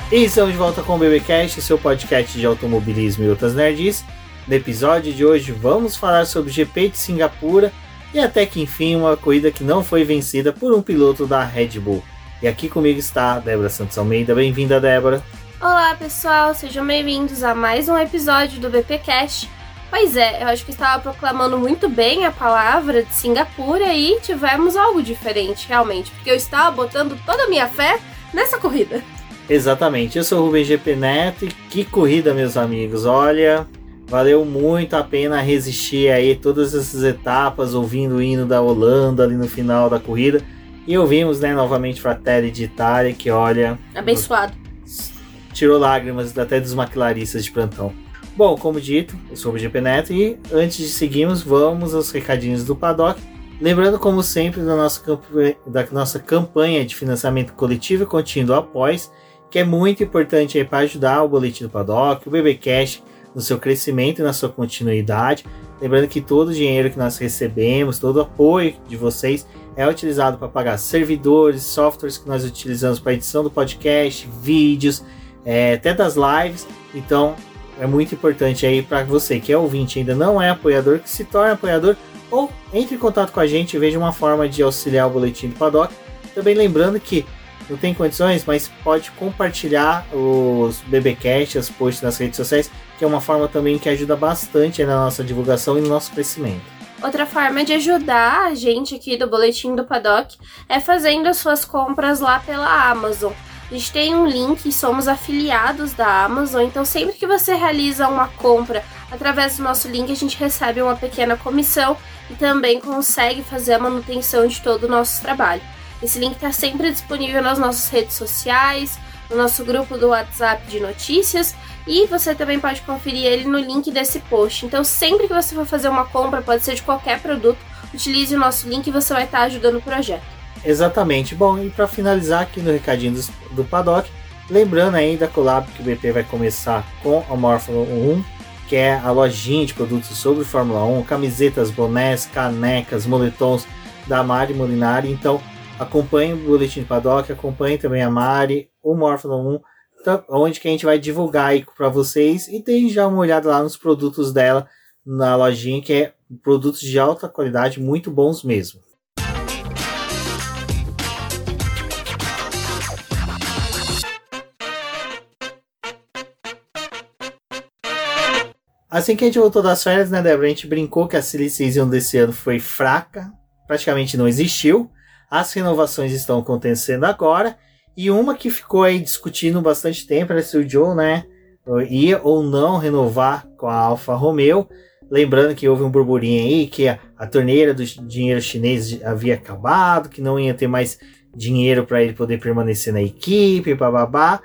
E estamos de volta com o BBcast, seu podcast de automobilismo e outras nerds. No episódio de hoje vamos falar sobre o GP de Singapura e até que enfim uma corrida que não foi vencida por um piloto da Red Bull. E aqui comigo está a Débora Santos Almeida. Bem-vinda, Débora. Olá pessoal, sejam bem-vindos a mais um episódio do BPcast. Pois é, eu acho que estava proclamando muito bem a palavra de Singapura e tivemos algo diferente realmente, porque eu estava botando toda a minha fé nessa corrida. Exatamente, eu sou o Rubem GP Neto e que corrida, meus amigos. Olha, valeu muito a pena resistir aí todas essas etapas, ouvindo o hino da Holanda ali no final da corrida. E ouvimos, né, novamente Fratelli de Itália, que olha... abençoado. Tirou lágrimas até dos maquilaristas de plantão. Bom, como dito, eu sou o GP Neto e antes de seguirmos, vamos aos recadinhos do Paddock. Lembrando, como sempre, da nossa campanha de financiamento coletivo e contínuo após, que é muito importante para ajudar o Boletim do Paddock, o BBcast, no seu crescimento e na sua continuidade. Lembrando que todo o dinheiro que nós recebemos, todo o apoio de vocês é utilizado para pagar servidores, softwares que nós utilizamos para edição do podcast, vídeos, até das lives. Então é muito importante aí para você que é ouvinte e ainda não é apoiador, que se torne apoiador ou entre em contato com a gente e veja uma forma de auxiliar o Boletim do Paddock. Também lembrando que não tem condições, mas pode compartilhar os BBcast, as posts nas redes sociais, que é uma forma também que ajuda bastante na nossa divulgação e no nosso crescimento. Outra forma de ajudar a gente aqui do Boletim do Paddock é fazendo as suas compras lá pela Amazon. A gente tem um link, somos afiliados da Amazon, então sempre que você realiza uma compra através do nosso link, a gente recebe uma pequena comissão e também consegue fazer a manutenção de todo o nosso trabalho. Esse link está sempre disponível nas nossas redes sociais, no nosso grupo do WhatsApp de notícias e você também pode conferir ele no link desse post. Então sempre que você for fazer uma compra, pode ser de qualquer produto, utilize o nosso link e você vai estar ajudando o projeto. Exatamente. Bom, e para finalizar aqui no recadinho do Paddock, lembrando aí da collab que o BP vai começar com a Morphle 1, que é a lojinha de produtos sobre Fórmula 1, camisetas, bonés, canecas, moletons da Mari Molinari. Então acompanhe o Boletim do Paddock, acompanhe também a Mari, o Morphle 1, onde que a gente vai divulgar aí para vocês e tem já uma olhada lá nos produtos dela na lojinha, que é produtos de alta qualidade, muito bons mesmo. Assim que a gente voltou das férias, né, Débora? A gente brincou que a Silly Season desse ano foi fraca, praticamente não existiu. As renovações estão acontecendo agora. E uma que ficou aí discutindo bastante tempo era se o Joe, né, ia ou não renovar com a Alfa Romeo. Lembrando que houve um burburinho aí que a torneira do dinheiro chinês havia acabado, que não ia ter mais dinheiro para ele poder permanecer na equipe, bababá.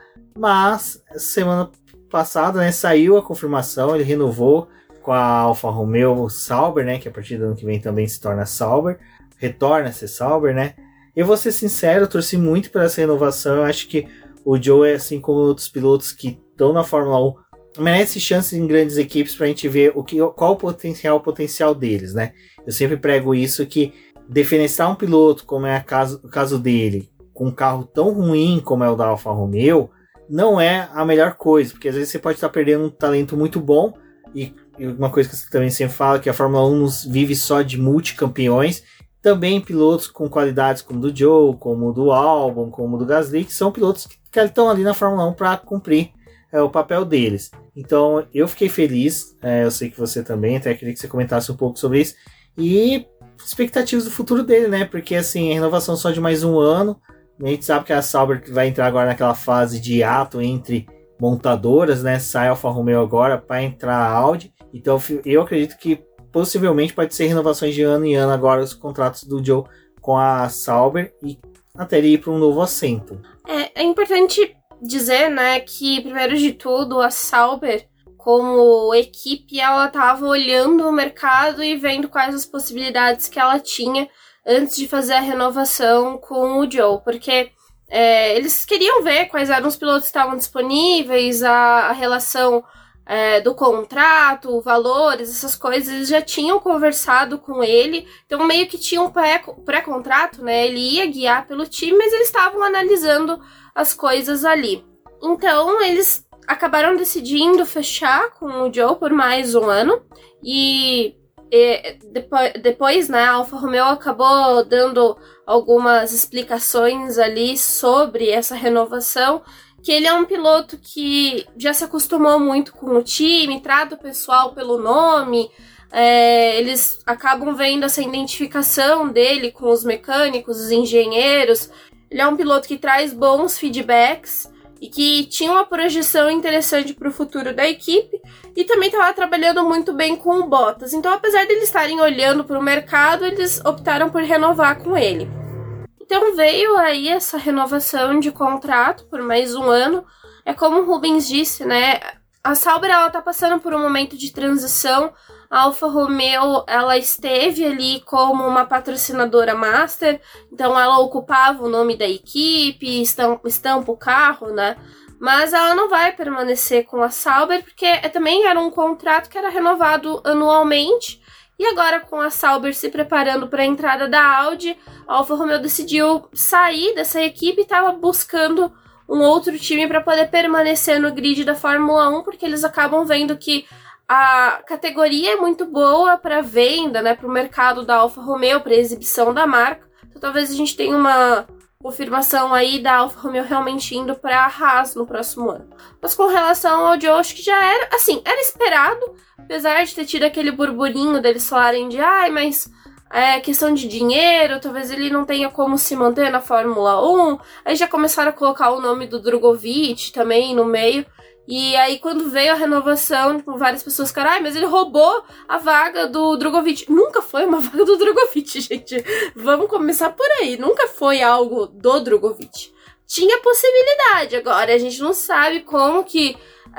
Mas semana passada, né, saiu a confirmação, ele renovou com a Alfa Romeo Sauber, né, que a partir do ano que vem também se torna Sauber, retorna a ser Sauber, né. Eu vou ser sincero, eu torci muito por essa renovação. Eu acho que o Joe, assim como outros pilotos que estão na Fórmula 1, merece chances em grandes equipes para a gente ver qual o potencial deles, né. Eu sempre prego isso, que defenestrar um piloto, como é o caso dele, com um carro tão ruim como é o da Alfa Romeo, não é a melhor coisa, porque às vezes você pode estar perdendo um talento muito bom, e uma coisa que você também sempre fala, que a Fórmula 1 vive só de multicampeões, também pilotos com qualidades como o do Joe, como o do Albon, como o do Gasly, que são pilotos que estão ali na Fórmula 1 para cumprir o papel deles. Então eu fiquei feliz, eu sei que você também, até queria que você comentasse um pouco sobre isso, e expectativas do futuro dele, né, porque assim, a renovação só de mais um ano. A gente sabe que a Sauber vai entrar agora naquela fase de hiato entre montadoras, né? Sai a Alfa Romeo agora para entrar a Audi. Então eu acredito que possivelmente pode ser renovações de ano em ano agora os contratos do Joe com a Sauber e até ele ir para um novo assento. É importante dizer, né, que primeiro de tudo a Sauber, como equipe, ela estava olhando o mercado e vendo quais as possibilidades que ela tinha antes de fazer a renovação com o Joe, porque eles queriam ver quais eram os pilotos que estavam disponíveis, a relação do contrato, valores, essas coisas, eles já tinham conversado com ele, então meio que tinha um pré-contrato, né? Ele ia guiar pelo time, mas eles estavam analisando as coisas ali. Então, eles acabaram decidindo fechar com o Joe por mais um ano. E depois, né, a Alfa Romeo acabou dando algumas explicações ali sobre essa renovação, que ele é um piloto que já se acostumou muito com o time, trata o pessoal pelo nome, eles acabam vendo essa identificação dele com os mecânicos, os engenheiros. Ele é um piloto que traz bons feedbacks e que tinha uma projeção interessante para o futuro da equipe e também estava trabalhando muito bem com o Bottas. Então, apesar de eles estarem olhando para o mercado, eles optaram por renovar com ele. Então, veio aí essa renovação de contrato por mais um ano. É como o Rubens disse, né? A Sauber está passando por um momento de transição. A Alfa Romeo, ela esteve ali como uma patrocinadora master, então ela ocupava o nome da equipe, estampa o carro, né? Mas ela não vai permanecer com a Sauber, porque também era um contrato que era renovado anualmente, e agora com a Sauber se preparando para a entrada da Audi, a Alfa Romeo decidiu sair dessa equipe e estava buscando um outro time para poder permanecer no grid da Fórmula 1, porque eles acabam vendo que a categoria é muito boa para venda, né, para o mercado da Alfa Romeo, para exibição da marca. Então talvez a gente tenha uma confirmação aí da Alfa Romeo realmente indo para a Haas no próximo ano. Mas com relação ao Joe, acho que já era, assim, era esperado, apesar de ter tido aquele burburinho deles falarem de, mas é questão de dinheiro, talvez ele não tenha como se manter na Fórmula 1. Aí já começaram a colocar o nome do Drogovic também no meio. E aí, quando veio a renovação, várias pessoas ficaram, mas ele roubou a vaga do Drogovic. Nunca foi uma vaga do Drogovic, gente. Vamos começar por aí. Nunca foi algo do Drogovic. Tinha possibilidade. Agora, a gente não sabe como que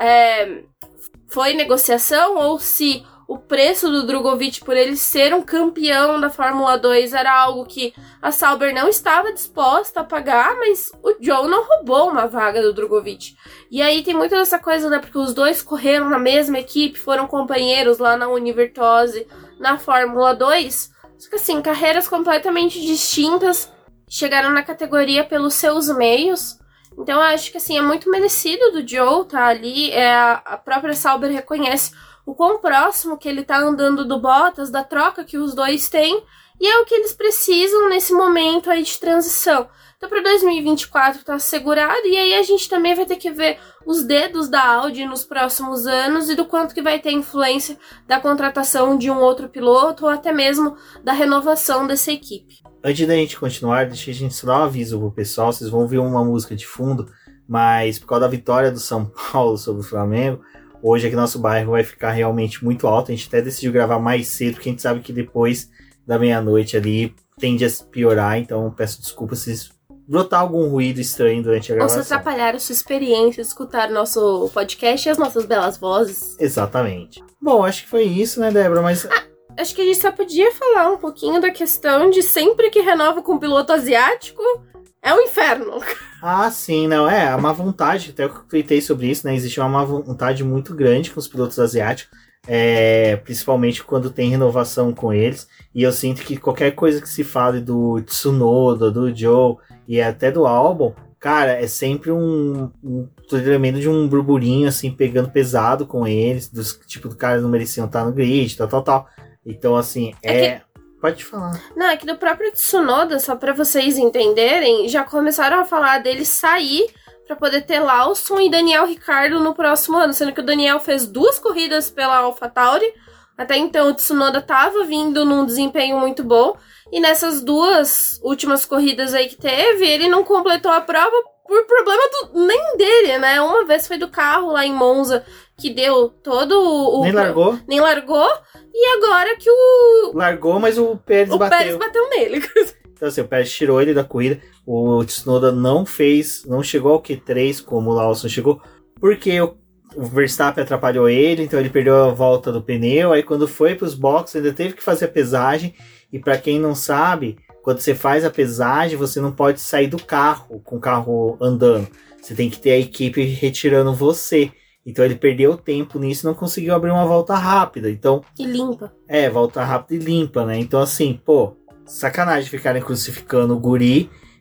foi negociação ou se o preço do Drogovic por ele ser um campeão da Fórmula 2 era algo que a Sauber não estava disposta a pagar, mas o Joe não roubou uma vaga do Drogovic. E aí tem muito dessa coisa, né, porque os dois correram na mesma equipe, foram companheiros lá na Univirtuose, na Fórmula 2, só que assim, carreiras completamente distintas, chegaram na categoria pelos seus meios. Então eu acho que assim, é muito merecido do Joe tá ali, a própria Sauber reconhece o quão próximo que ele tá andando do Bottas, da troca que os dois têm, e é o que eles precisam nesse momento aí de transição. Então para 2024 tá assegurado, e aí a gente também vai ter que ver os dedos da Audi nos próximos anos e do quanto que vai ter influência da contratação de um outro piloto ou até mesmo da renovação dessa equipe. Antes da gente continuar, deixa a gente só dar um aviso pro pessoal, vocês vão ouvir uma música de fundo, mas por causa da vitória do São Paulo sobre o Flamengo, hoje aqui nosso bairro vai ficar realmente muito alto. A gente até decidiu gravar mais cedo, porque a gente sabe que depois da meia-noite ali tende a piorar. Então peço desculpa se brotar algum ruído estranho durante a gravação. Ou se atrapalhar a sua experiência de escutar nosso podcast e as nossas belas vozes. Exatamente. Bom, acho que foi isso, né, Débora? Mas acho que a gente só podia falar um pouquinho da questão de sempre que renova com um piloto asiático, é um inferno. Ah, sim, não, a má vontade, até eu tuitei sobre isso, né, existe uma má vontade muito grande com os pilotos asiáticos, principalmente quando tem renovação com eles, e eu sinto que qualquer coisa que se fale do Tsunoda, do Joe e até do Albon, cara, é sempre um tremendo de um burburinho, assim, pegando pesado com eles, do cara não mereciam estar no grid, tal, então, assim, Pode falar. Não, é que do próprio Tsunoda, só pra vocês entenderem, já começaram a falar dele sair pra poder ter Lawson e Daniel Ricciardo no próximo ano, sendo que o Daniel fez 2 corridas pela AlphaTauri, até então o Tsunoda tava vindo num desempenho muito bom, e nessas 2 últimas corridas aí que teve, ele não completou a prova por problema nem dele, né? Uma vez foi do carro lá em Monza, que deu todo o... Nem largou. E agora que o... Largou, mas o Pérez bateu. O Pérez bateu nele. Então assim, o Pérez tirou ele da corrida. O Tsunoda não chegou ao Q3 como o Lawson chegou, porque o Verstappen atrapalhou ele, então ele perdeu a volta do pneu. Aí quando foi para os boxes, ainda teve que fazer a pesagem. E para quem não sabe, quando você faz a pesagem, você não pode sair do carro com o carro andando. Você tem que ter a equipe retirando você. Então ele perdeu tempo nisso e não conseguiu abrir uma volta rápida. Então, e limpa. Volta rápida e limpa, né? Então assim, sacanagem ficarem crucificando o guri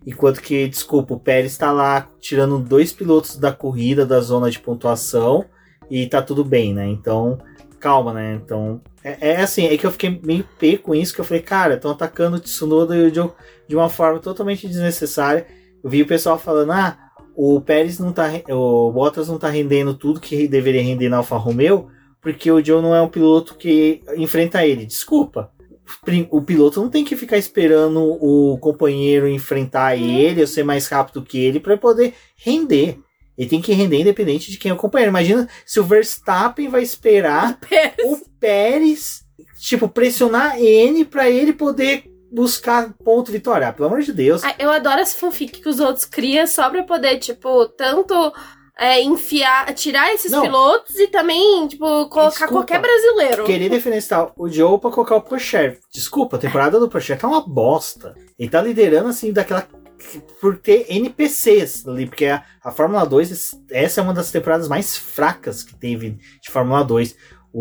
enquanto que, desculpa, o Pérez tá lá tirando 2 pilotos da corrida, da zona de pontuação, e tá tudo bem, né? Então, calma, né? Então, assim, é que eu fiquei meio pé com isso, que eu falei, cara, estão atacando o Tsunoda e o Joe de uma forma totalmente desnecessária. Eu vi o pessoal falando, o Pérez não tá, o Bottas não tá rendendo tudo que deveria render na Alfa Romeo, porque o Joe não é um piloto que enfrenta ele. Desculpa, o piloto não tem que ficar esperando o companheiro enfrentar ele ou ser mais rápido que ele para poder render. Ele tem que render independente de quem é o companheiro. Imagina se o Verstappen vai esperar o Pérez, tipo, pressionar ele para ele poder buscar ponto vitória. Pelo amor de Deus. Eu adoro essa fanfic que os outros criam só pra poder, tipo, tanto tirar esses pilotos e também, tipo, colocar qualquer brasileiro. Querer diferenciar o Joe pra colocar o Pocher. Desculpa, a temporada do Pocher tá uma bosta. Ele tá liderando, assim, daquela... por ter NPCs ali, porque a Fórmula 2, essa é uma das temporadas mais fracas que teve de Fórmula 2.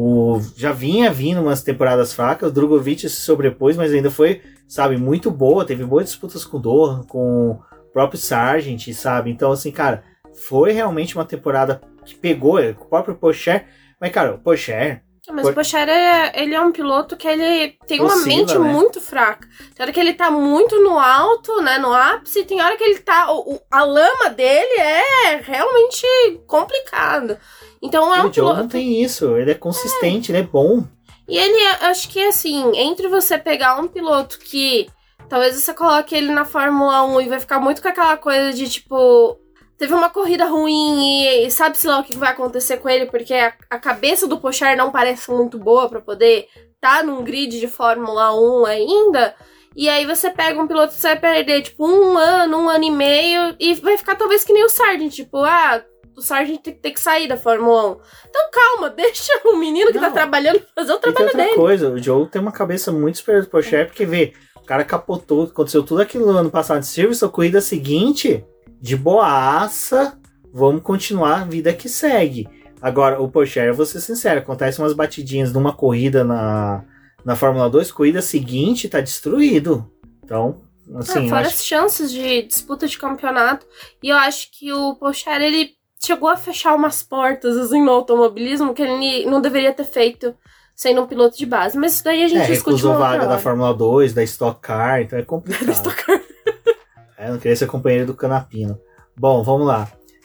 Já vinha vindo umas temporadas fracas, o Drogovic se sobrepôs, mas ainda foi, sabe, muito boa, teve boas disputas com o Dohan, com o próprio Sargent, sabe, então assim, cara, foi realmente uma temporada que pegou o próprio Pocher, mas cara, o Pocher... Mas o Pocher, ele é um piloto que ele tem uma mente muito fraca. Tem hora que ele tá muito no alto, né, no ápice, tem hora que ele tá... a lama dele é realmente complicado. Então é um piloto... O Joe não tem isso, ele é consistente, ele é bom. E ele, acho que assim, entre você pegar um piloto que talvez você coloque ele na Fórmula 1 e vai ficar muito com aquela coisa de, tipo... Teve uma corrida ruim e sabe-se lá o que vai acontecer com ele, porque a cabeça do Pocher não parece muito boa pra poder estar num grid de Fórmula 1 ainda. E aí você pega um piloto que você vai perder, tipo, um ano e meio, e vai ficar talvez que nem o Sargent, tipo, o Sargent tem que sair da Fórmula 1. Então calma, deixa o menino que tá trabalhando fazer o trabalho dele. Outra coisa, o Joe tem uma cabeça muito superior do Pocher, porque vê, o cara capotou, aconteceu tudo aquilo no ano passado de serviço, a corrida seguinte... De boaça, vamos continuar a vida que segue. Agora, o Pocher, eu vou ser sincero, acontece umas batidinhas numa corrida na Fórmula 2, corrida seguinte tá destruído. Então, assim... fora as chances de disputa de campeonato. E eu acho que o Pocher, ele chegou a fechar umas portas, assim, no automobilismo, que ele não deveria ter feito sendo um piloto de base. Mas isso daí a gente discute recusou vaga da Fórmula 2, da Stock Car, então é complicado. Da Stock Car. Não queria ser companheiro do Canapino. Bom, vamos lá.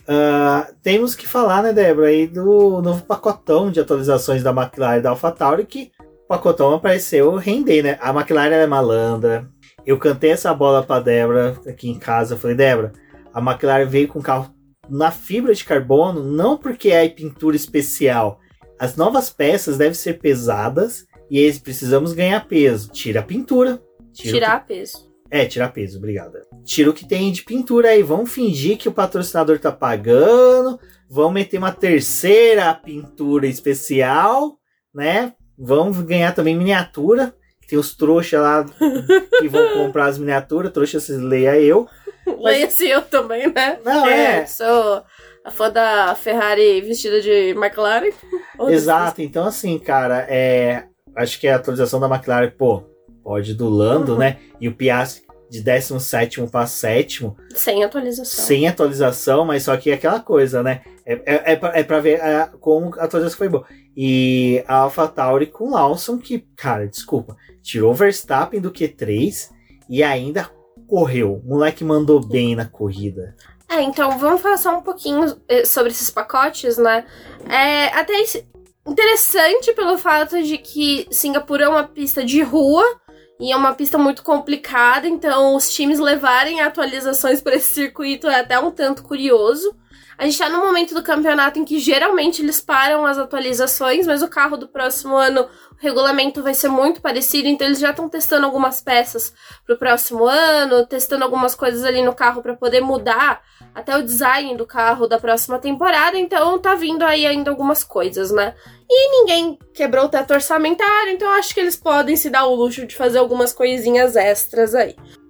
Temos que falar, né, Débora, aí do novo pacotão de atualizações da McLaren e da AlphaTauri, que o pacotão apareceu render, né? A McLaren é malandra. Eu cantei essa bola pra Débora aqui em casa. Eu falei, Débora, a McLaren veio com o carro na fibra de carbono, não porque é pintura especial. As novas peças devem ser pesadas e eles precisamos ganhar peso. Tira a pintura. Tirar peso. Tirar peso, obrigado. Tira o que tem de pintura aí. Vamos fingir que o patrocinador tá pagando. Vamos meter uma terceira pintura especial, né? Vamos ganhar também miniatura. Tem os trouxas lá que vão comprar as miniaturas. Trouxa, vocês leia eu. Leia-se eu também, né? Não, sou a fã da Ferrari vestida de McLaren. Exato. Então, assim, cara, acho que a atualização da McLaren, pode do Lando, né? E o Piastri de 17º para 7º. Sem atualização. Sem atualização, mas só que é aquela coisa, né? É pra ver como a atualização foi boa. E a AlphaTauri com Lawson, que, cara, desculpa, tirou o Verstappen do Q3 e ainda correu. O moleque mandou bem na corrida. Então vamos falar só um pouquinho sobre esses pacotes, né? Até interessante pelo fato de que Singapura é uma pista de rua, e é uma pista muito complicada, então os times levarem atualizações para esse circuito é até um tanto curioso. A gente tá no momento do campeonato em que geralmente eles param as atualizações, mas o carro do próximo ano, o regulamento vai ser muito parecido, então eles já estão testando algumas peças pro próximo ano, testando algumas coisas ali no carro para poder mudar até o design do carro da próxima temporada, então tá vindo aí ainda algumas coisas, né? E ninguém quebrou o teto orçamentário, então acho que eles podem se dar o luxo de fazer algumas coisinhas extras aí.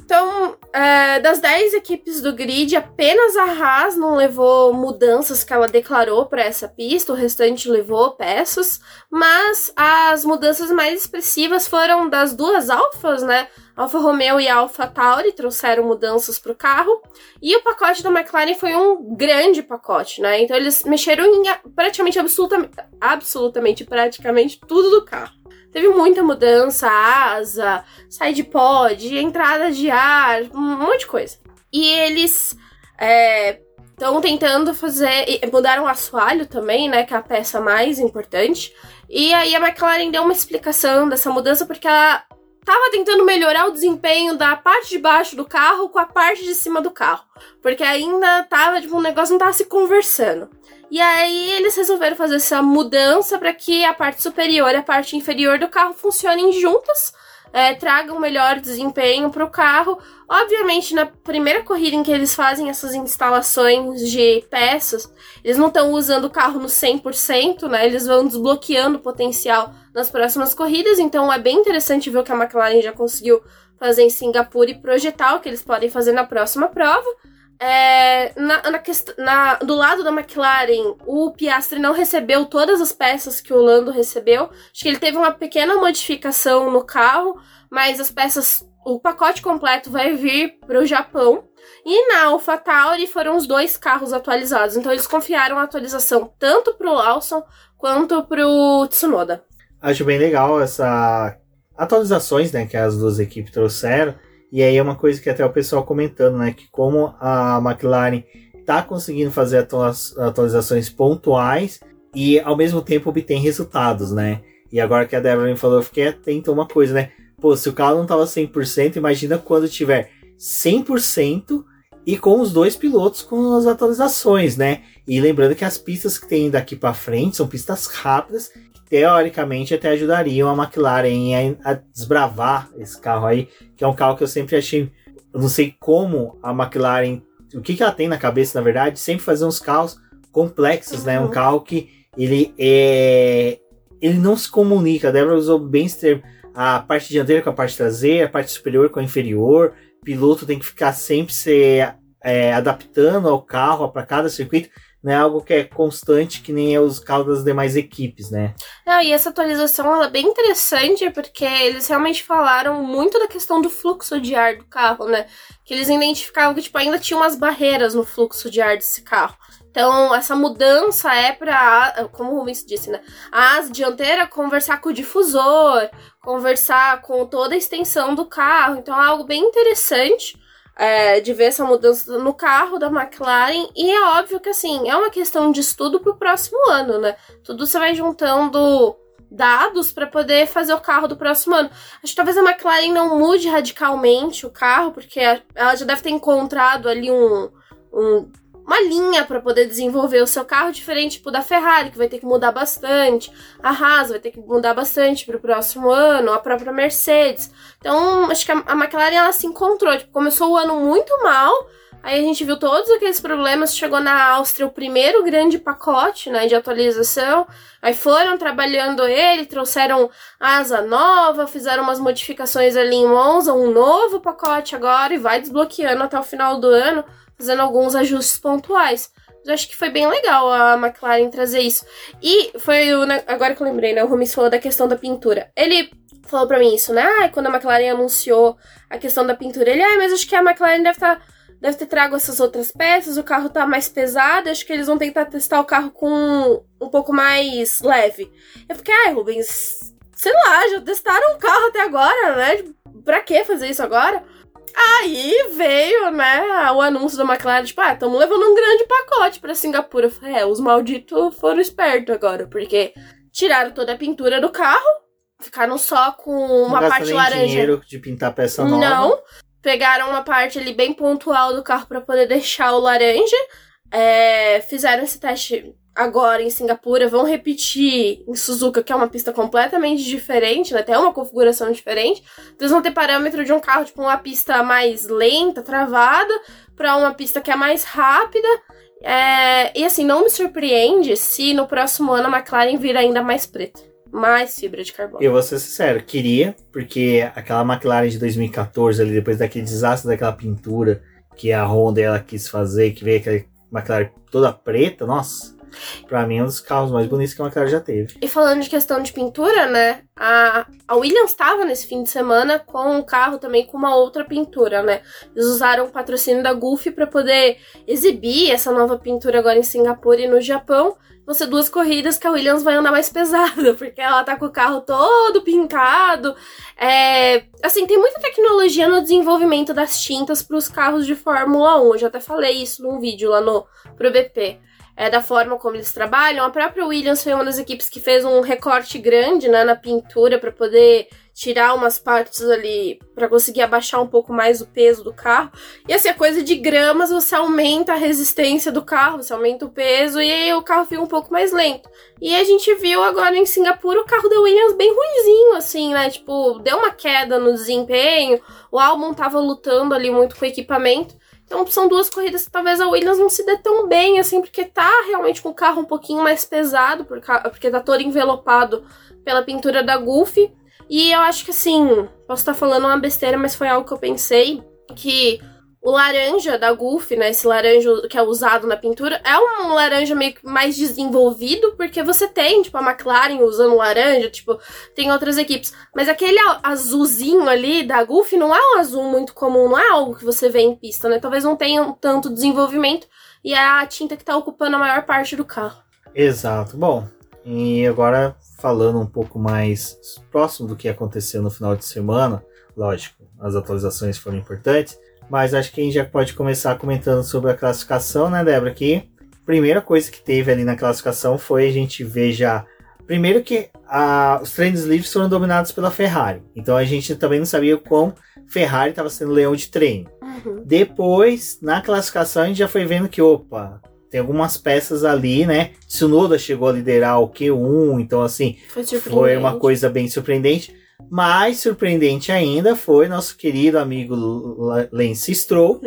Então, das 10 equipes do grid, apenas a Haas não levou mudanças que ela declarou para essa pista, o restante levou peças, mas as mudanças mais expressivas foram das duas Alfas, né? Alfa Romeo e Alfa Tauri trouxeram mudanças para o carro, e o pacote da McLaren foi um grande pacote, né? Então eles mexeram em praticamente tudo do carro. Teve muita mudança, asa, sidepod, entrada de ar, um monte de coisa. E eles estão tentando mudaram o assoalho também, né, que é a peça mais importante. E aí a McLaren deu uma explicação dessa mudança porque ela tava tentando melhorar o desempenho da parte de baixo do carro com a parte de cima do carro. Porque ainda tava, o negócio não tava se conversando. E aí eles resolveram fazer essa mudança para que a parte superior e a parte inferior do carro funcionem juntas, tragam melhor desempenho para o carro. Obviamente, na primeira corrida em que eles fazem essas instalações de peças, eles não estão usando o carro no 100%, né? Eles vão desbloqueando o potencial nas próximas corridas, então é bem interessante ver o que a McLaren já conseguiu fazer em Singapura e projetar o que eles podem fazer na próxima prova. Do lado da McLaren, o Piastri não recebeu todas as peças que o Lando recebeu. Acho que ele teve uma pequena modificação no carro, mas as peças, o pacote completo vai vir para o Japão. E na AlphaTauri foram os 2 carros atualizados, então eles confiaram a atualização tanto para o Lawson quanto para o Tsunoda. Acho bem legal essas atualizações, né, que as duas equipes trouxeram. E aí é uma coisa que até o pessoal comentando, né? Que como a McLaren tá conseguindo fazer atualizações pontuais e ao mesmo tempo obtém resultados, né? E agora que a Débora falou, eu fiquei atento a uma coisa, né? Pô, se o carro não tava 100%, imagina quando tiver 100% e com os 2 pilotos com as atualizações, né? E lembrando que as pistas que tem daqui para frente são pistas rápidas, teoricamente até ajudariam a McLaren a desbravar esse carro aí, que é um carro que eu sempre achei, eu não sei como a McLaren, o que ela tem na cabeça, na verdade, sempre fazer uns carros complexos, né? Um carro que ele não se comunica. A Débora usou bem esse termo, a parte dianteira com a parte traseira, a parte superior com a inferior. O piloto tem que ficar sempre adaptando ao carro para cada circuito. Não é algo que é constante, que nem os carros das demais equipes, né? Não, e essa atualização ela é bem interessante, porque eles realmente falaram muito da questão do fluxo de ar do carro, né? Que eles identificavam que ainda tinha umas barreiras no fluxo de ar desse carro. Então, essa mudança é para, como o Rubens disse, né? A asa dianteira conversar com o difusor, conversar com toda a extensão do carro. Então, é algo bem interessante. De ver essa mudança no carro da McLaren, e é óbvio que assim, é uma questão de estudo pro próximo ano, né? Tudo você vai juntando dados para poder fazer o carro do próximo ano. Acho que talvez a McLaren não mude radicalmente o carro, porque ela já deve ter encontrado ali uma linha para poder desenvolver o seu carro, diferente da Ferrari, que vai ter que mudar bastante, a Haas vai ter que mudar bastante para o próximo ano, a própria Mercedes. Então, acho que a McLaren ela se encontrou, começou o ano muito mal, aí a gente viu todos aqueles problemas, chegou na Áustria o primeiro grande pacote, né, de atualização, aí foram trabalhando ele, trouxeram asa nova, fizeram umas modificações ali em Monza, um novo pacote agora, e vai desbloqueando até o final do ano, fazendo alguns ajustes pontuais. Eu acho que foi bem legal a McLaren trazer isso. E foi, agora que eu lembrei, né, o Rubens falou da questão da pintura. Ele falou pra mim isso, né, quando a McLaren anunciou a questão da pintura, ele, mas acho que a McLaren deve ter trago essas outras peças, o carro tá mais pesado, acho que eles vão tentar testar o carro com um pouco mais leve. Eu fiquei, Rubens, sei lá, já testaram o carro até agora, né, pra que fazer isso agora? Aí veio, né, o anúncio da McLaren, estamos levando um grande pacote pra Singapura. Eu falei, os malditos foram espertos agora, porque tiraram toda a pintura do carro, ficaram só com uma parte laranja. Não dinheiro de pintar peça nova. Não, pegaram uma parte ali bem pontual do carro pra poder deixar o laranja, fizeram esse teste agora em Singapura, vão repetir em Suzuka, que é uma pista completamente diferente, né? Tem uma configuração diferente. Então, eles vão ter parâmetro de um carro, uma pista mais lenta, travada, para uma pista que é mais rápida. E assim, não me surpreende se no próximo ano a McLaren vir ainda mais preta. mais fibra de carbono. Eu vou ser sincero, queria, porque aquela McLaren de 2014, ali, depois daquele desastre daquela pintura que a Honda ela quis fazer, que veio aquela McLaren toda preta, nossa, pra mim é um dos carros mais bonitos que a McLaren já teve. E falando de questão de pintura, né, a Williams estava nesse fim de semana com um carro também com uma outra pintura, né, eles usaram o patrocínio da Gulf para poder exibir essa nova pintura agora em Singapura e no Japão. Vão ser 2 corridas que a Williams vai andar mais pesada, porque ela tá com o carro todo pintado. Assim, tem muita tecnologia no desenvolvimento das tintas para os carros de Fórmula 1. Eu já até falei isso num vídeo lá pro BP. Da forma como eles trabalham. A própria Williams foi uma das equipes que fez um recorte grande, né, na pintura para poder tirar umas partes ali, para conseguir abaixar um pouco mais o peso do carro. E assim, a coisa de gramas, você aumenta a resistência do carro, você aumenta o peso e aí o carro fica um pouco mais lento. E a gente viu agora em Singapura o carro da Williams bem ruinzinho, assim, né, tipo, deu uma queda no desempenho, o Albon tava lutando ali muito com o equipamento. Então são 2 corridas que talvez a Williams não se dê tão bem, assim, porque tá realmente com o carro um pouquinho mais pesado, porque tá todo envelopado pela pintura da Gulf. E eu acho que, assim, posso estar falando uma besteira, mas foi algo que eu pensei, que o laranja da Gulf, né, esse laranja que é usado na pintura, é um laranja meio que mais desenvolvido, porque você tem, tipo, a McLaren usando laranja, tipo, tem outras equipes. Mas aquele azulzinho ali da Gulf não é um azul muito comum, não é algo que você vê em pista, né? Talvez não tenha tanto desenvolvimento e é a tinta que tá ocupando a maior parte do carro. Exato. Bom, e agora falando um pouco mais próximo do que aconteceu no final de semana, lógico, as atualizações foram importantes, mas acho que a gente já pode começar comentando sobre a classificação, né, Débora? Que a primeira coisa que teve ali na classificação foi a gente ver já... Primeiro que os treinos livres foram dominados pela Ferrari. Então a gente também não sabia como Ferrari estava sendo leão de treino. Uhum. Depois, na classificação, a gente já foi vendo que, opa, tem algumas peças ali, né? Tsunoda chegou a liderar o Q1, então assim, foi uma coisa bem surpreendente. Mais surpreendente ainda foi nosso querido amigo Lance Stroll.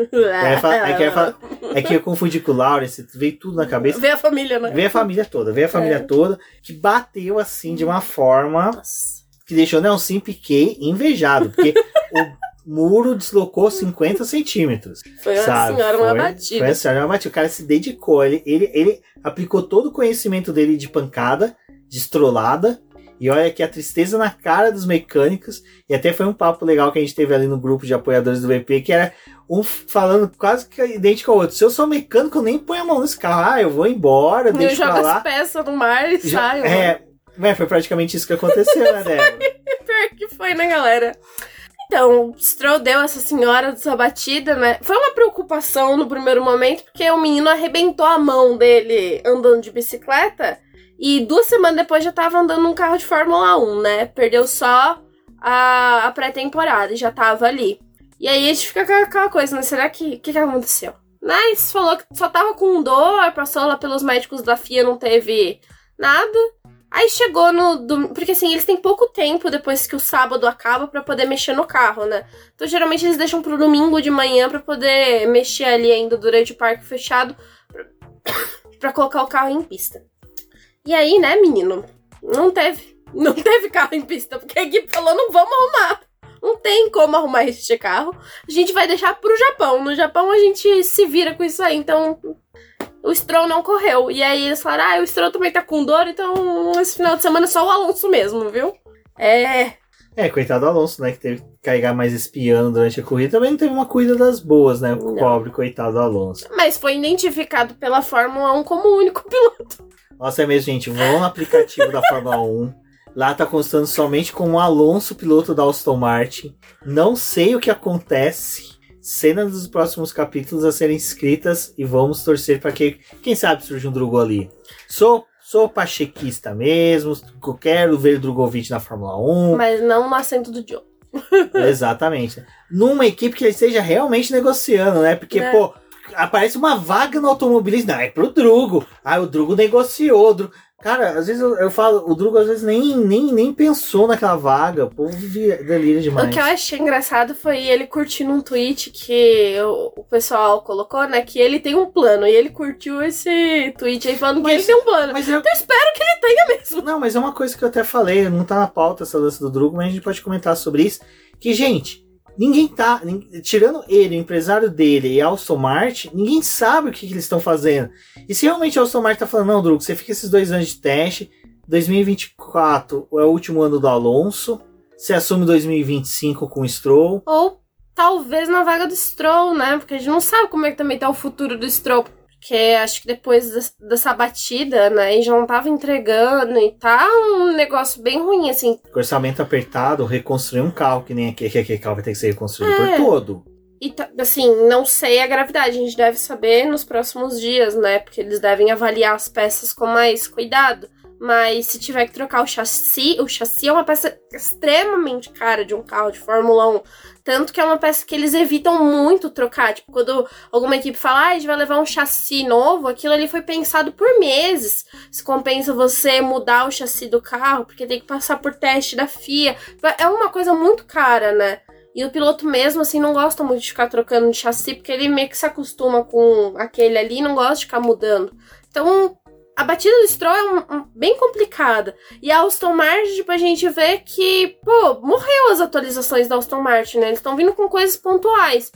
É que eu confundi com o Lawrence, veio tudo na cabeça. Veio a família, né? Veio a família toda, que bateu assim de uma forma que deixou Nelson Piquet invejado, porque o muro deslocou 50 centímetros. Foi uma senhora uma batida. Foi uma senhora uma batida. O cara se dedicou, ele aplicou todo o conhecimento dele de pancada, de estrolada. E olha que a tristeza na cara dos mecânicos. E até foi um papo legal que a gente teve ali no grupo de apoiadores do VP, que era um falando quase que idêntico ao outro. Se eu sou mecânico, eu nem ponho a mão nesse carro. Eu vou embora, deixa pra lá. Eu jogo as peças no mar e saio. Foi praticamente isso que aconteceu, né, Débora? Pior que foi, né, galera? Então, o Stroll deu essa senhora dessa batida, né? Foi uma preocupação no primeiro momento, porque o menino arrebentou a mão dele andando de bicicleta. E 2 semanas depois já tava andando num carro de Fórmula 1, né? Perdeu só a pré-temporada e já tava ali. E aí a gente fica com aquela coisa, né? Será que aconteceu? Mas falou que só tava com dor, passou lá pelos médicos da FIA, não teve nada. Aí chegou porque assim, eles têm pouco tempo depois que o sábado acaba pra poder mexer no carro, né? Então geralmente eles deixam pro domingo de manhã pra poder mexer ali ainda durante o parque fechado pra colocar o carro em pista. E aí, né, menino, não teve carro em pista, porque a equipe falou, não vamos arrumar. Não tem como arrumar este carro. A gente vai deixar pro Japão. No Japão a gente se vira com isso aí, então o Stroll não correu. E aí eles falaram, o Stroll também tá com dor, então esse final de semana é só o Alonso mesmo, viu? Coitado do Alonso, né, que teve que carregar mais esse piano durante a corrida. Também não teve uma corrida das boas, né, o pobre coitado do Alonso. Mas foi identificado pela Fórmula 1 como o único piloto. Nossa, é mesmo, gente. Vão no aplicativo da Fórmula 1. Lá tá constando somente com o Alonso, piloto da Aston Martin. Não sei o que acontece. Cenas dos próximos capítulos a serem escritas e vamos torcer para que, quem sabe, surja um Drugo ali. Sou pachequista mesmo. Quero ver o Drogovic na Fórmula 1. Mas não no assento do Joe. Exatamente. Numa equipe que ele esteja realmente negociando, né? Porque, aparece uma vaga no automobilismo. Não, é pro Drugo. O Drugo negociou. Cara, às vezes eu falo, o Drugo às vezes nem pensou naquela vaga. O povo delira demais. O que eu achei engraçado foi ele curtindo um tweet que o pessoal colocou, né? Que ele tem um plano. E ele curtiu esse tweet aí falando que ele tem um plano. Então eu espero que ele tenha mesmo. Não, mas é uma coisa que eu até falei. Não tá na pauta essa lance do Drugo, mas a gente pode comentar sobre isso. Que, gente, tirando ele, o empresário dele e a Aston Martin, ninguém sabe o que eles estão fazendo. E se realmente a Aston Martin tá falando, não, Drugo, você fica esses 2 anos de teste, 2024 é o último ano do Alonso, você assume 2025 com o Stroll. Ou talvez na vaga do Stroll, né? Porque a gente não sabe como é que também tá o futuro do Stroll. Porque acho que depois dessa batida, né, e já não tava entregando e tá um negócio bem ruim, assim. Com orçamento apertado, reconstruir um carro, que nem aquele carro vai ter que ser reconstruído por todo. E, assim, não sei a gravidade, a gente deve saber nos próximos dias, né, porque eles devem avaliar as peças com mais cuidado. Mas se tiver que trocar o chassi é uma peça extremamente cara de um carro de Fórmula 1. Tanto que é uma peça que eles evitam muito trocar. Tipo, quando alguma equipe fala, a gente vai levar um chassi novo, aquilo ali foi pensado por meses. Se compensa você mudar o chassi do carro, porque tem que passar por teste da FIA. É uma coisa muito cara, né? E o piloto mesmo, assim, não gosta muito de ficar trocando de chassi, porque ele meio que se acostuma com aquele ali e não gosta de ficar mudando. Então, a batida do Stroll é bem complicada. E a Aston Martin, tipo, a gente vê que, morreu as atualizações da Aston Martin, né? Eles estão vindo com coisas pontuais.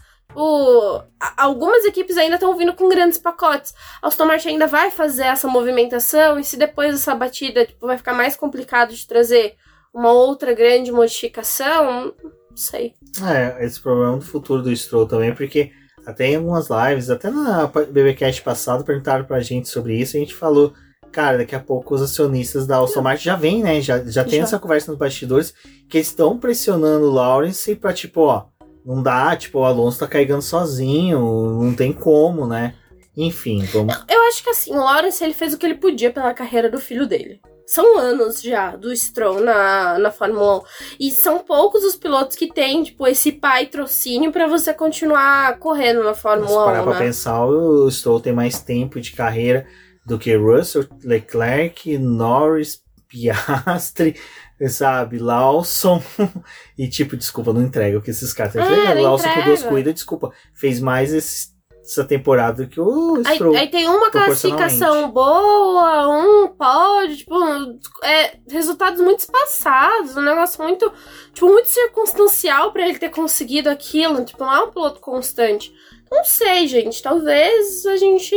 Algumas equipes ainda estão vindo com grandes pacotes. A Aston Martin ainda vai fazer essa movimentação, e se depois dessa batida, tipo, vai ficar mais complicado de trazer uma outra grande modificação, não sei. Esse problema do futuro do Stroll também, porque até em algumas lives, até na BBcast passado, perguntaram pra gente sobre isso, e a gente falou, cara, daqui a pouco os acionistas da Aston Martin já vem, né, já tem essa conversa nos bastidores, que eles estão pressionando o Lawrence pra, tipo, não dá, tipo, o Alonso tá carregando sozinho, não tem como, né, enfim, vamos... Eu acho que assim, o Lawrence, ele fez o que ele podia pela carreira do filho dele. São anos já do Stroll na Fórmula 1. E são poucos os pilotos que têm, tipo, esse patrocínio pra você continuar correndo na Fórmula 1. Se parar pra pensar, o Stroll tem mais tempo de carreira do que Russell, Leclerc, Norris, Piastri, sabe, Lawson. E tipo, desculpa, não entrega o que esses caras estão entregando. Lawson com 2 corridas, desculpa, fez mais essa temporada que o Stroll. Aí tem uma classificação boa, um pódio, tipo, resultados muito espaçados, um negócio muito circunstancial pra ele ter conseguido aquilo, tipo, não é um piloto constante. Não sei, gente, talvez a gente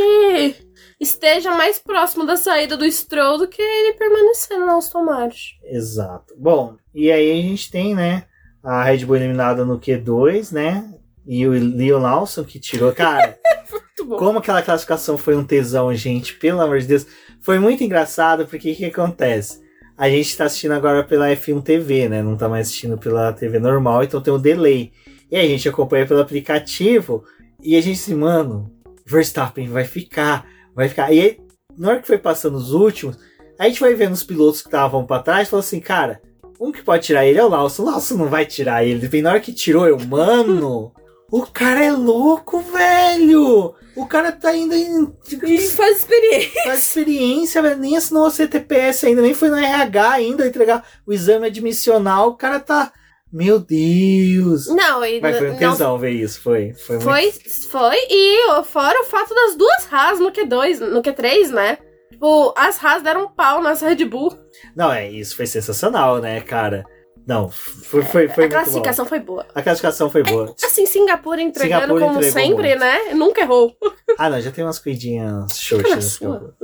esteja mais próximo da saída do Stroll do que ele permanecendo na Aston Martin. Exato. Bom, e aí a gente tem, né, a Red Bull eliminada no Q2, né, e o Leon Lawson que tirou, cara, como aquela classificação foi um tesão, gente, pelo amor de Deus. Foi muito engraçado, porque o que acontece? A gente tá assistindo agora pela F1 TV, né? Não tá mais assistindo pela TV normal, então tem um delay. E a gente acompanha pelo aplicativo, e a gente assim, mano, Verstappen vai ficar. E aí, na hora que foi passando os últimos, a gente vai vendo os pilotos que estavam pra trás, e falou assim, cara, um que pode tirar ele é o Lawson não vai tirar ele. E na hora que tirou, mano... O cara é louco, velho! O cara tá ainda em... Faz experiência. Faz experiência, velho. Nem assinou o CTPS ainda, nem foi no RH ainda entregar o exame admissional. O cara tá... Meu Deus! Não, mas foi um tesão ver isso, foi. Foi, e fora o fato das 2 Haas no Q3, né? Tipo, as Haas deram um pau nas Red Bull. Não, isso foi sensacional, né, cara? Não, foi a classificação foi boa. A classificação foi boa. Assim, Singapura entregando como sempre, muito. Né? Nunca errou. Não, já tem umas corridinhas xoxas.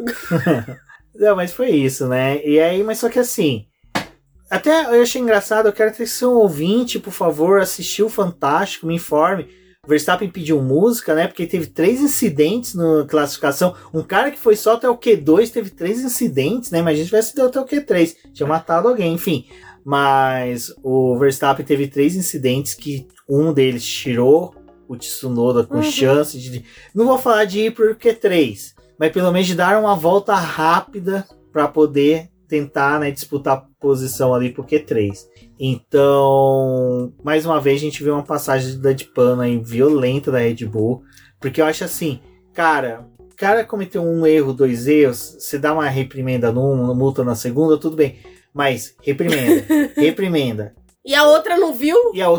Não, mas foi isso, né? E aí, mas só que assim, até eu achei engraçado, eu quero ter que ser um ouvinte, por favor, assistir o Fantástico, me informe. O Verstappen pediu música, né? Porque teve 3 incidentes na classificação. Um cara que foi só até o Q2 teve 3 incidentes, né? Mas a gente tivesse deu até o Q3. Tinha matado alguém, enfim. Mas o Verstappen teve 3 incidentes que um deles tirou o Tsunoda com chance de... Não vou falar de ir por Q3, mas pelo menos de dar uma volta rápida para poder tentar, né, disputar posição ali pro Q3. Então, mais uma vez a gente viu uma passagem de pano aí violenta da Red Bull. Porque eu acho assim, cara, o cara cometeu um erro, 2 erros, você dá uma reprimenda numa, multa na segunda, tudo bem. Mas reprimenda. E a outra não viu?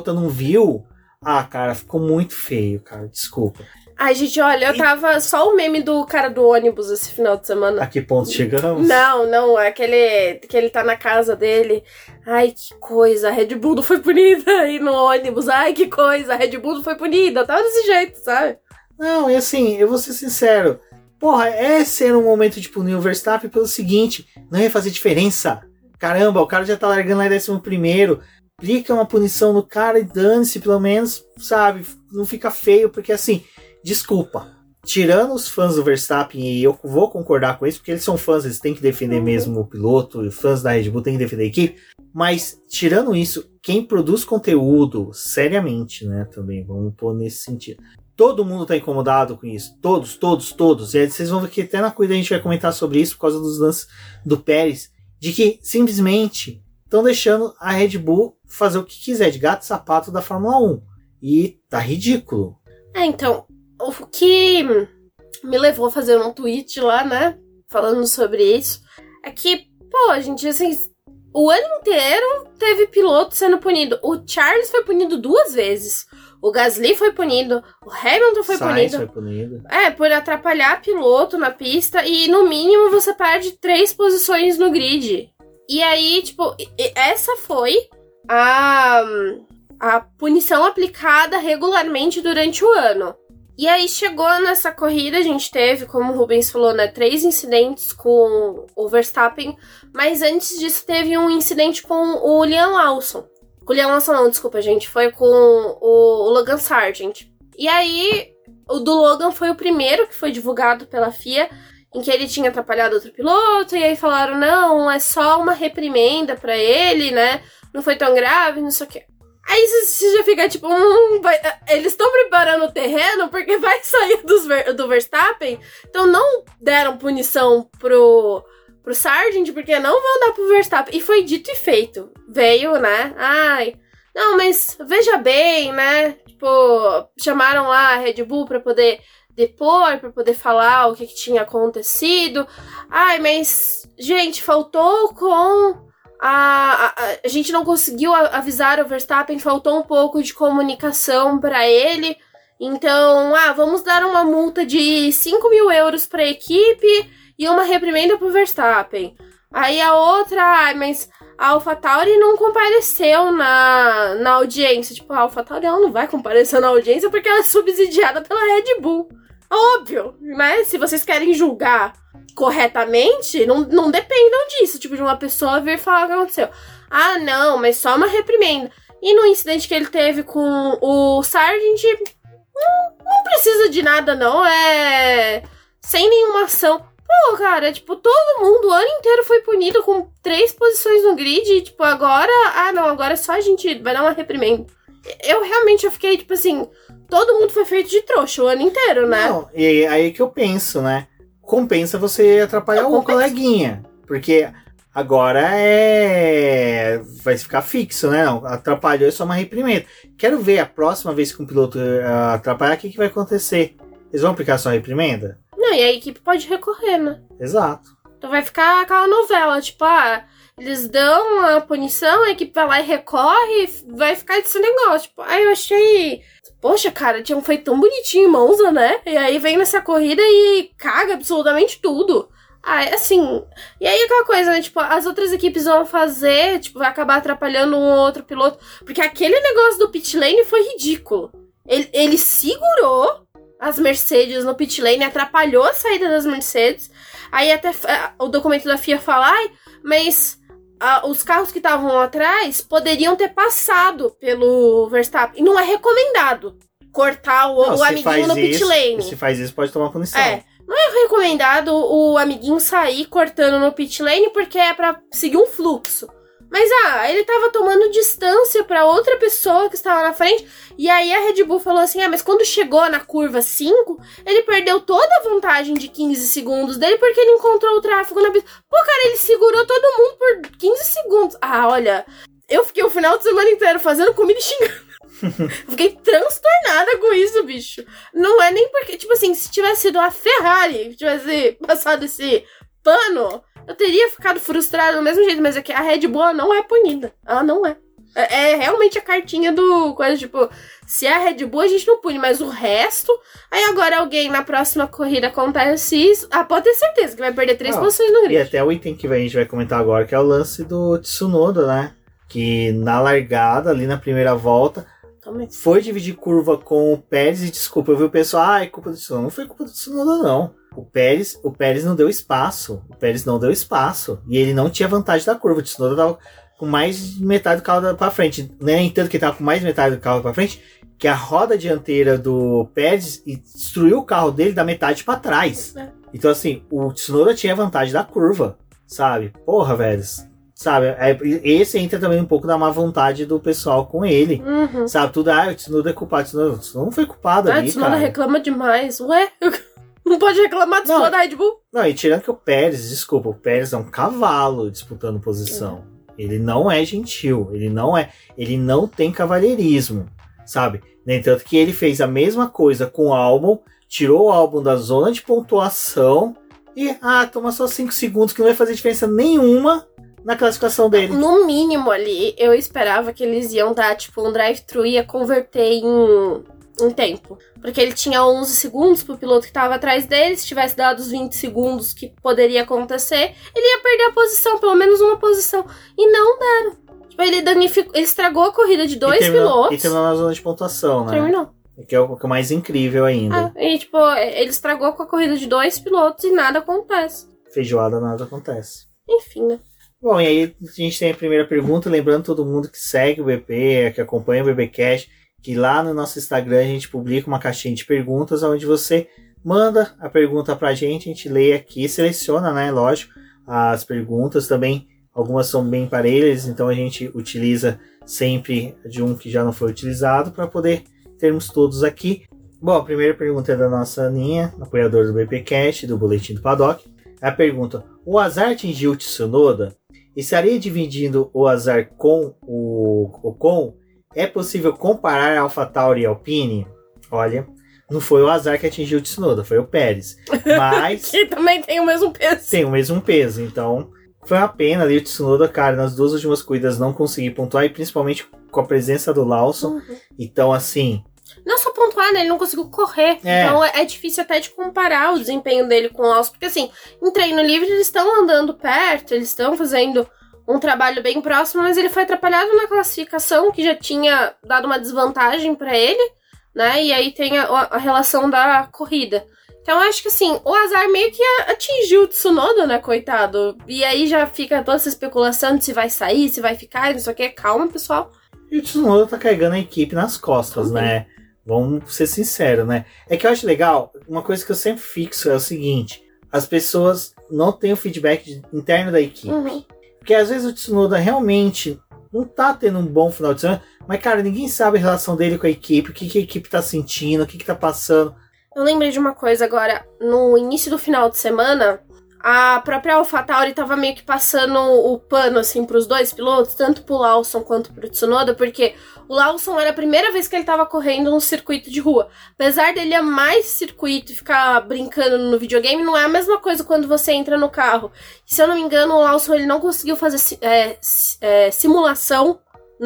Ah, cara, ficou muito feio, cara, desculpa. Ai, gente, olha, eu tava só o meme do cara do ônibus esse final de semana. A que ponto chegamos? Não, aquele que ele tá na casa dele. Ai, que coisa, a Red Bull não foi punida aí no ônibus. Ai, que coisa, a Red Bull não foi punida. Tava desse jeito, sabe? Não, e assim, eu vou ser sincero. Porra, é ser um momento de punir o Verstappen pelo seguinte, não ia fazer diferença. Caramba, o cara já tá largando lá em 11º. Aplica uma punição no cara e dane-se, pelo menos, sabe? Não fica feio, porque assim, desculpa. Tirando os fãs do Verstappen, e eu vou concordar com isso, porque eles são fãs, eles têm que defender mesmo o piloto, e fãs da Red Bull têm que defender a equipe. Mas, tirando isso, quem produz conteúdo, seriamente, né, também, vamos pôr nesse sentido. Todo mundo tá incomodado com isso. Todos. E aí vocês vão ver que até na corrida a gente vai comentar sobre isso, por causa dos lances do Pérez, de que, simplesmente, estão deixando a Red Bull fazer o que quiser, de gato e sapato da Fórmula 1. E tá ridículo. Então, o que me levou a fazer um tweet lá, né, falando sobre isso, é que, pô, gente, assim, o ano inteiro teve piloto sendo punido. O Charles foi punido 2 vezes. O Gasly foi punido. O Hamilton foi punido. Por atrapalhar piloto na pista. E, no mínimo, você perde 3 posições no grid. E aí, tipo, essa foi a punição aplicada regularmente durante o ano. E aí chegou nessa corrida, a gente teve, como o Rubens falou, né, 3 incidentes com o Verstappen, mas antes disso teve um incidente com o Liam Lawson. Com o Liam Lawson não, desculpa, gente, foi com o Logan Sargent. E aí, o do Logan foi o primeiro que foi divulgado pela FIA, em que ele tinha atrapalhado outro piloto, e aí falaram, não, é só uma reprimenda pra ele, né, não foi tão grave, não sei o quê. Aí você já fica tipo, eles estão preparando o terreno porque vai sair do Verstappen, então não deram punição pro Sargent porque não vão dar pro Verstappen. E foi dito e feito. Veio, né? Ai, não, mas veja bem, né? Tipo, chamaram lá a Red Bull pra poder depor, pra poder falar o que tinha acontecido. Ai, mas, gente, faltou com... A gente não conseguiu avisar o Verstappen, faltou um pouco de comunicação para ele. Então, vamos dar uma multa de 5 mil euros para a equipe e uma reprimenda pro Verstappen. Aí a outra, mas a AlphaTauri não compareceu na audiência. Tipo, a AlphaTauri não vai comparecer na audiência porque ela é subsidiada pela Red Bull. Óbvio, né? Se vocês querem julgar corretamente, não dependam disso, tipo, de uma pessoa vir falar o que aconteceu. Ah, não, mas só uma reprimenda. E no incidente que ele teve com o Sargent, não precisa de nada, não, sem nenhuma ação. Pô, cara, tipo, todo mundo o ano inteiro foi punido com 3 posições no grid, e, tipo, agora, agora só a gente vai dar uma reprimenda. Eu fiquei, tipo assim, todo mundo foi feito de trouxa o ano inteiro, né? Não, e aí que eu penso, né? Compensa você atrapalhar o coleguinha. Porque agora vai ficar fixo, né? Não, atrapalhou é só uma reprimenda. Quero ver a próxima vez que um piloto atrapalhar, o que vai acontecer? Eles vão aplicar só a reprimenda? Não, e a equipe pode recorrer, né? Exato. Então vai ficar aquela novela, tipo, eles dão a punição, a equipe vai lá e recorre, vai ficar esse negócio. Tipo, eu achei... Poxa, cara, tinham feito tão bonitinho em Monza, né? E aí vem nessa corrida e caga absolutamente tudo. Assim... E aí aquela coisa, né? Tipo, as outras equipes vão fazer, tipo, vai acabar atrapalhando um ou outro piloto. Porque aquele negócio do pit lane foi ridículo. Ele segurou as Mercedes no pit lane, atrapalhou a saída das Mercedes. Aí até o documento da FIA fala, mas... os carros que estavam atrás poderiam ter passado pelo Verstappen. E não é recomendado cortar o amiguinho no pit lane. Se faz isso, pode tomar punição. Não é recomendado o amiguinho sair cortando no pit lane porque é pra seguir um fluxo. Mas, ele tava tomando distância pra outra pessoa que estava na frente. E aí a Red Bull falou assim, mas quando chegou na curva 5, ele perdeu toda a vantagem de 15 segundos dele porque ele encontrou o tráfego na pista. Pô, cara, ele segurou todo mundo por 15 segundos. Olha, eu fiquei o final de semana inteiro fazendo comida e xingando. Fiquei transtornada com isso, bicho. Não é nem porque, tipo assim, se tivesse sido a Ferrari que tivesse passado esse pano, eu teria ficado frustrada do mesmo jeito, mas é que a Red Bull ela não é punida. Ela não é. É realmente a cartinha do coisa, tipo, se é a Red Bull a gente não pune, mas o resto, aí agora alguém na próxima corrida acontece isso, pode ter certeza que vai perder 3 posições no grid. E até o item que a gente vai comentar agora, que é o lance do Tsunoda, né? Que na largada, ali na primeira volta, foi dividir curva com o Pérez e desculpa, eu vi o pessoal, é culpa do Tsunoda. Não foi culpa do Tsunoda, não. O Pérez não deu espaço. O Pérez não deu espaço. E ele não tinha vantagem da curva. O Tsunoda tava com mais de metade do carro pra frente. Nem tanto que ele tava com mais de metade do carro pra frente, que a roda dianteira do Pérez destruiu o carro dele da metade pra trás. Então, assim, o Tsunoda tinha vantagem da curva, sabe? Porra, velho. Sabe? Esse entra também um pouco da má vontade do pessoal com ele. Sabe? Tudo, o Tsunoda é culpado. O Tsunoda não foi culpado ali, cara. O Tsunoda reclama demais. Ué? Não pode reclamar do Tsunoda da Red Bull? Não, e tirando que o Pérez é um cavalo disputando posição. Ele não é gentil, ele não tem cavalheirismo, sabe? Nem tanto que ele fez a mesma coisa com o Albon, tirou o Albon da zona de pontuação e, toma só 5 segundos que não vai fazer diferença nenhuma na classificação dele. No mínimo ali, eu esperava que eles iam dar, tipo, um drive-thru e ia converter em tempo. Porque ele tinha 11 segundos pro piloto que tava atrás dele. Se tivesse dado os 20 segundos que poderia acontecer, ele ia perder a posição, pelo menos uma posição. E não deram. Tipo, ele estragou a corrida de 2 pilotos. E terminou na zona de pontuação, né? Terminou. Que é o mais incrível ainda. E tipo, ele estragou com a corrida de 2 pilotos e nada acontece. Feijoada, nada acontece. Enfim, né? Bom, e aí a gente tem a primeira pergunta, lembrando todo mundo que segue o BP, que acompanha o BBcast, que lá no nosso Instagram a gente publica uma caixinha de perguntas, onde você manda a pergunta pra gente, a gente lê aqui, seleciona, né, lógico, as perguntas também, algumas são bem parelhas, então a gente utiliza sempre de um que já não foi utilizado para poder termos todos aqui. Bom, a primeira pergunta é da nossa Aninha, apoiadora do BPcast, do Boletim do Paddock. A pergunta: o azar atingiu o Tsunoda? Estaria dividindo o azar com o Ocon? É possível comparar a AlphaTauri e a Alpine? Olha, não foi o azar que atingiu o Tsunoda, foi o Pérez. Mas que também tem o mesmo peso. Tem o mesmo peso, então foi uma pena ali o Tsunoda, cara, nas 2 últimas corridas não conseguir pontuar, e principalmente com a presença do Lawson. Então, assim... Não só pontuar, né? Ele não conseguiu correr. Então é difícil até de comparar o desempenho dele com o Lawson. Porque assim, em treino livre eles estão andando perto, eles estão fazendo um trabalho bem próximo, mas ele foi atrapalhado na classificação, que já tinha dado uma desvantagem pra ele, né? E aí tem a relação da corrida. Então eu acho que assim, o azar meio que atingiu o Tsunoda, né, coitado? E aí já fica toda essa especulação de se vai sair, se vai ficar, não sei o que. Calma, pessoal. E o Tsunoda tá carregando a equipe nas costas, né? Vamos ser sinceros, né? É que eu acho legal, uma coisa que eu sempre fixo é o seguinte: as pessoas não têm o feedback interno da equipe. Porque às vezes o Tsunoda realmente não tá tendo um bom final de semana, mas, cara, ninguém sabe a relação dele com a equipe, o que a equipe tá sentindo, o que tá passando. Eu lembrei de uma coisa agora, no início do final de semana, a própria AlphaTauri tava meio que passando o pano, assim, pros 2 pilotos, tanto pro Lawson quanto pro Tsunoda, porque o Lawson era a primeira vez que ele tava correndo num circuito de rua. Apesar dele amar esse circuito e ficar brincando no videogame, não é a mesma coisa quando você entra no carro. E, se eu não me engano, o Lawson ele não conseguiu fazer simulação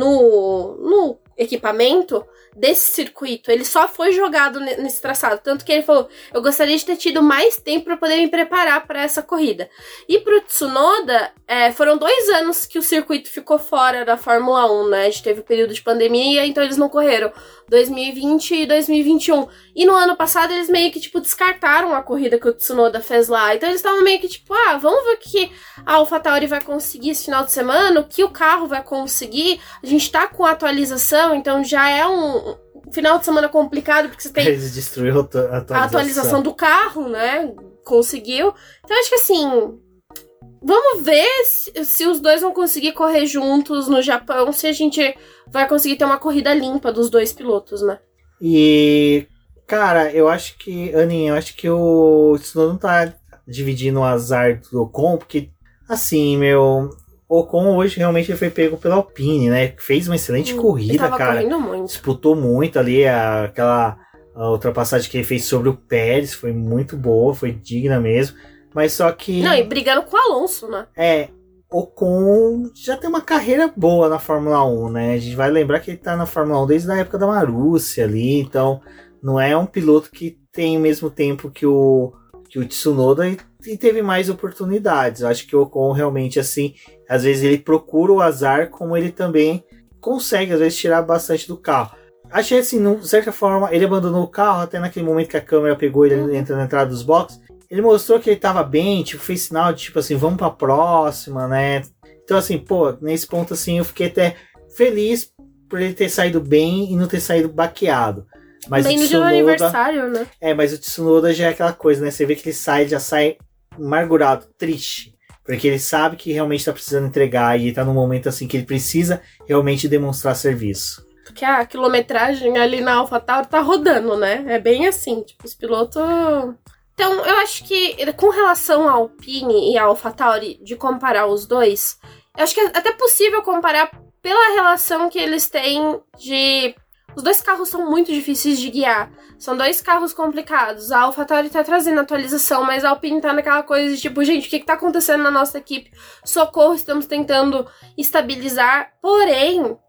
no equipamento desse circuito. Ele só foi jogado nesse traçado. Tanto que ele falou, eu gostaria de ter tido mais tempo para poder me preparar para essa corrida. E pro Tsunoda, foram 2 anos que o circuito ficou fora da Fórmula 1, né? A gente teve o período de pandemia, então eles não correram 2020 e 2021. E no ano passado eles meio que, tipo, descartaram a corrida que o Tsunoda fez lá. Então eles estavam meio que, tipo, vamos ver o que a AlphaTauri vai conseguir esse final de semana, o que o carro vai conseguir. A gente tá com a atualização, então já é um final de semana complicado, porque você tem eles destruíram a atualização do carro, né? Conseguiu. Então acho que assim, vamos ver se os dois vão conseguir correr juntos no Japão, se a gente vai conseguir ter uma corrida limpa dos 2 pilotos, né? E, cara, eu acho que, Aninha, o Tsunoda não tá dividindo o azar do Ocon, porque, assim, Ocon hoje realmente foi pego pela Alpine, né? Fez uma excelente corrida, cara. Correndo muito. Disputou muito ali aquela ultrapassagem que ele fez sobre o Pérez, foi muito boa, foi digna mesmo. Mas só que... Não, e brigando com o Alonso, né? Ocon já tem uma carreira boa na Fórmula 1, né? A gente vai lembrar que ele tá na Fórmula 1 desde a época da Marussia ali, então não é um piloto que tem o mesmo tempo que o Tsunoda e teve mais oportunidades. Eu acho que o Ocon realmente, assim, às vezes ele procura o azar, como ele também consegue, às vezes, tirar bastante do carro. Achei assim, de certa forma, ele abandonou o carro, até naquele momento que a câmera pegou ele entrando na entrada dos boxes. Ele mostrou que ele tava bem, tipo, fez sinal de, tipo assim, vamos pra próxima, né? Então, assim, pô, nesse ponto, assim, eu fiquei até feliz por ele ter saído bem e não ter saído baqueado. Mas bem no dia do aniversário, né? Mas o Tsunoda já é aquela coisa, né? Você vê que ele já sai amargurado, triste. Porque ele sabe que realmente tá precisando entregar e tá num momento, assim, que ele precisa realmente demonstrar serviço. Porque a quilometragem ali na AlphaTauri tá rodando, né? É bem assim, tipo, os pilotos... Então, eu acho que com relação ao Alpine e à AlphaTauri, de comparar os dois, eu acho que é até possível comparar pela relação que eles têm de... Os dois carros são muito difíceis de guiar. São dois carros complicados. A AlphaTauri tá trazendo atualização, mas a Alpine tá naquela coisa de tipo, gente, o que tá acontecendo na nossa equipe? Socorro, estamos tentando estabilizar. Porém...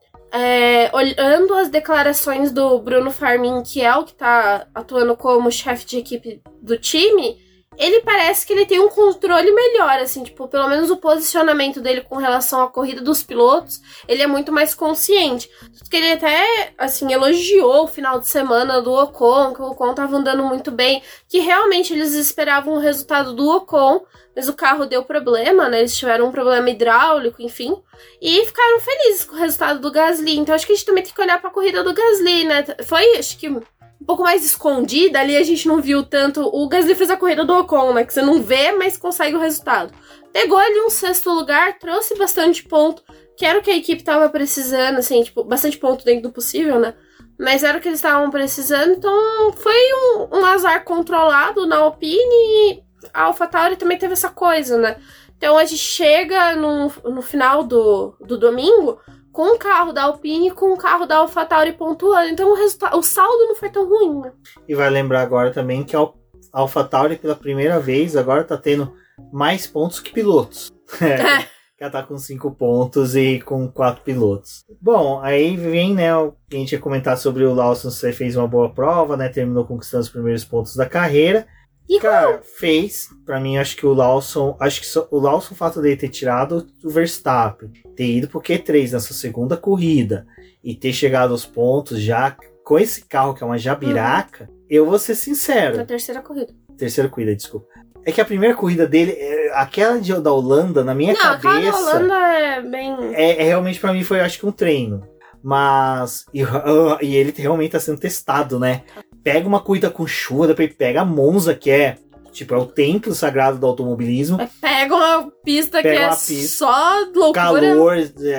olhando as declarações do Bruno Farmin, que é o que tá atuando como chefe de equipe do time, ele parece que ele tem um controle melhor, assim, tipo, pelo menos o posicionamento dele com relação à corrida dos pilotos, ele é muito mais consciente. Porque ele até, assim, elogiou o final de semana do Ocon, que o Ocon tava andando muito bem, que realmente eles esperavam o resultado do Ocon, mas o carro deu problema, né, eles tiveram um problema hidráulico, enfim, e ficaram felizes com o resultado do Gasly. Então acho que a gente também tem que olhar pra corrida do Gasly, né, foi, acho que um pouco mais escondida, ali a gente não viu tanto. O Gasly fez a corrida do Ocon, né, que você não vê, mas consegue o resultado. Pegou ali um 6º lugar, trouxe bastante ponto, que era o que a equipe tava precisando, assim, tipo, bastante ponto dentro do possível, né, mas era o que eles estavam precisando. Então foi um azar controlado na Alpine e a AlphaTauri também teve essa coisa, né? Então a gente chega no final do domingo com o carro da Alpine e com o carro da AlphaTauri pontuando. Então o saldo não foi tão ruim, né? E vai lembrar agora também que a AlphaTauri pela primeira vez agora tá tendo mais pontos que pilotos. Ela tá com 5 pontos e com 4 pilotos. Bom, aí vem, né, a gente ia comentar sobre o Lawson, você fez uma boa prova, né? Terminou conquistando os primeiros pontos da carreira. E cara, fez. Pra mim, acho que o Lawson, o fato dele ter tirado o Verstappen, ter ido pro Q3 nessa segunda corrida e ter chegado aos pontos já com esse carro que é uma jabiraca, eu vou ser sincero. Na terceira corrida. Terceira corrida, desculpa. É que a primeira corrida dele, aquela da Holanda, na minha cabeça... Aquela da Holanda é bem... realmente pra mim foi, acho que um treino. Mas... E ele realmente tá sendo testado, né? Pega uma corrida com chuva, depois pega a Monza, que é tipo, é o templo sagrado do automobilismo. Pega uma pista que é só loucura. Calor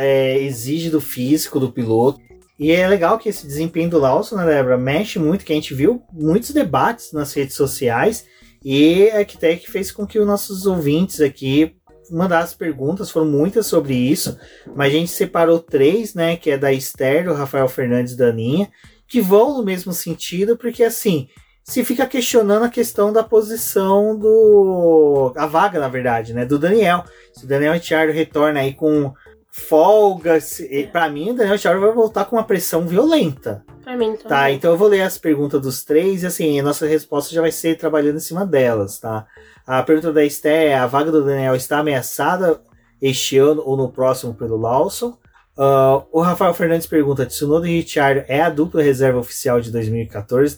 exige do físico do piloto. E é legal que esse desempenho do Lawson, né, Débora, mexe muito, que a gente viu muitos debates nas redes sociais. E é que até que fez com que os nossos ouvintes aqui mandassem perguntas, foram muitas sobre isso. Mas a gente separou 3, né, que é da Esther, do Rafael Fernandes e da Aninha, que vão no mesmo sentido, porque assim, se fica questionando a questão da posição a vaga, na verdade, né, do Daniel. Se o Daniel Ricciardo retorna aí com folga, pra mim o Daniel Ricciardo vai voltar com uma pressão violenta. Pra mim também. Tá, então eu vou ler as perguntas dos 3 e assim, a nossa resposta já vai ser trabalhando em cima delas, tá? A pergunta da Esther é: a vaga do Daniel está ameaçada este ano ou no próximo pelo Lawson? O Rafael Fernandes pergunta: Tsunoda e Ricciardo é a dupla reserva oficial de 2014,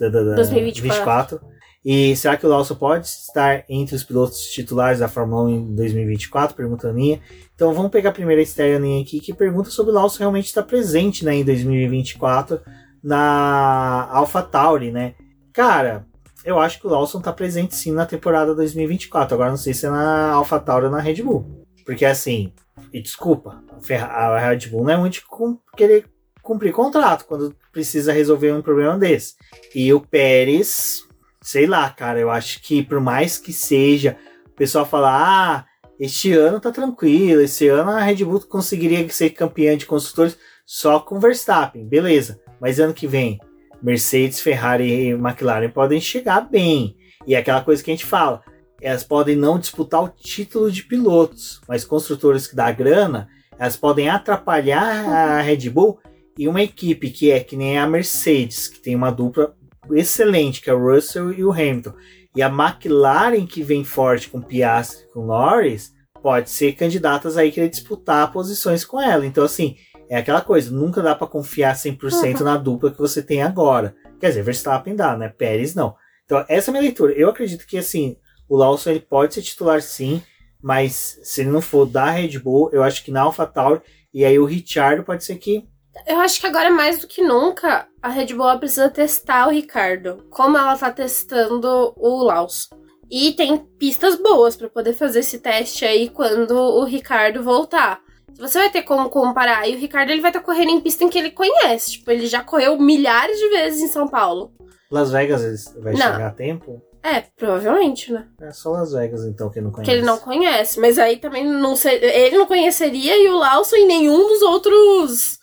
2024? E será que o Lawson pode estar entre os pilotos titulares da Fórmula 1 em 2024? Pergunta a Aninha. Então vamos pegar a primeira Esther Aninha aqui, que pergunta sobre o Lawson realmente estar presente, né, em 2024 na AlphaTauri, né? Cara, eu acho que o Lawson tá presente sim na temporada 2024. Agora não sei se é na AlphaTauri ou na Red Bull. Porque assim, e desculpa, a Red Bull não é muito querer cumprir contrato quando precisa resolver um problema desse. E o Pérez, sei lá, cara, eu acho que por mais que seja, o pessoal fala, este ano tá tranquilo, esse ano a Red Bull conseguiria ser campeã de construtores só com Verstappen, beleza. Mas ano que vem, Mercedes, Ferrari e McLaren podem chegar bem. E é aquela coisa que a gente fala, elas podem não disputar o título de pilotos, mas construtores que dá grana, elas podem atrapalhar a Red Bull e uma equipe que é que nem a Mercedes, que tem uma dupla excelente, que é o Russell e o Hamilton. E a McLaren, que vem forte com Piastri e com Norris, pode ser candidatas aí querer disputar posições com ela. Então, assim, é aquela coisa, nunca dá para confiar 100% na dupla que você tem agora. Quer dizer, Verstappen dá, né? Pérez não. Então, essa é a minha leitura. Eu acredito que, assim, o Lawson ele pode ser titular sim, mas se ele não for da Red Bull, eu acho que na AlphaTauri, e aí o Ricciardo pode ser que... Eu acho que agora, mais do que nunca, a Red Bull precisa testar o Ricciardo, como ela tá testando o Lawson. E tem pistas boas para poder fazer esse teste aí quando o Ricciardo voltar. Você vai ter como comparar. E o Ricciardo ele vai estar correndo em pista em que ele conhece. Tipo, ele já correu milhares de vezes em São Paulo. Las Vegas vai chegar a tempo? É, provavelmente, né? É só Las Vegas, então, que ele não conhece. Que ele não conhece. Mas aí também não sei, ele não conheceria e o Lawson e nenhum dos outros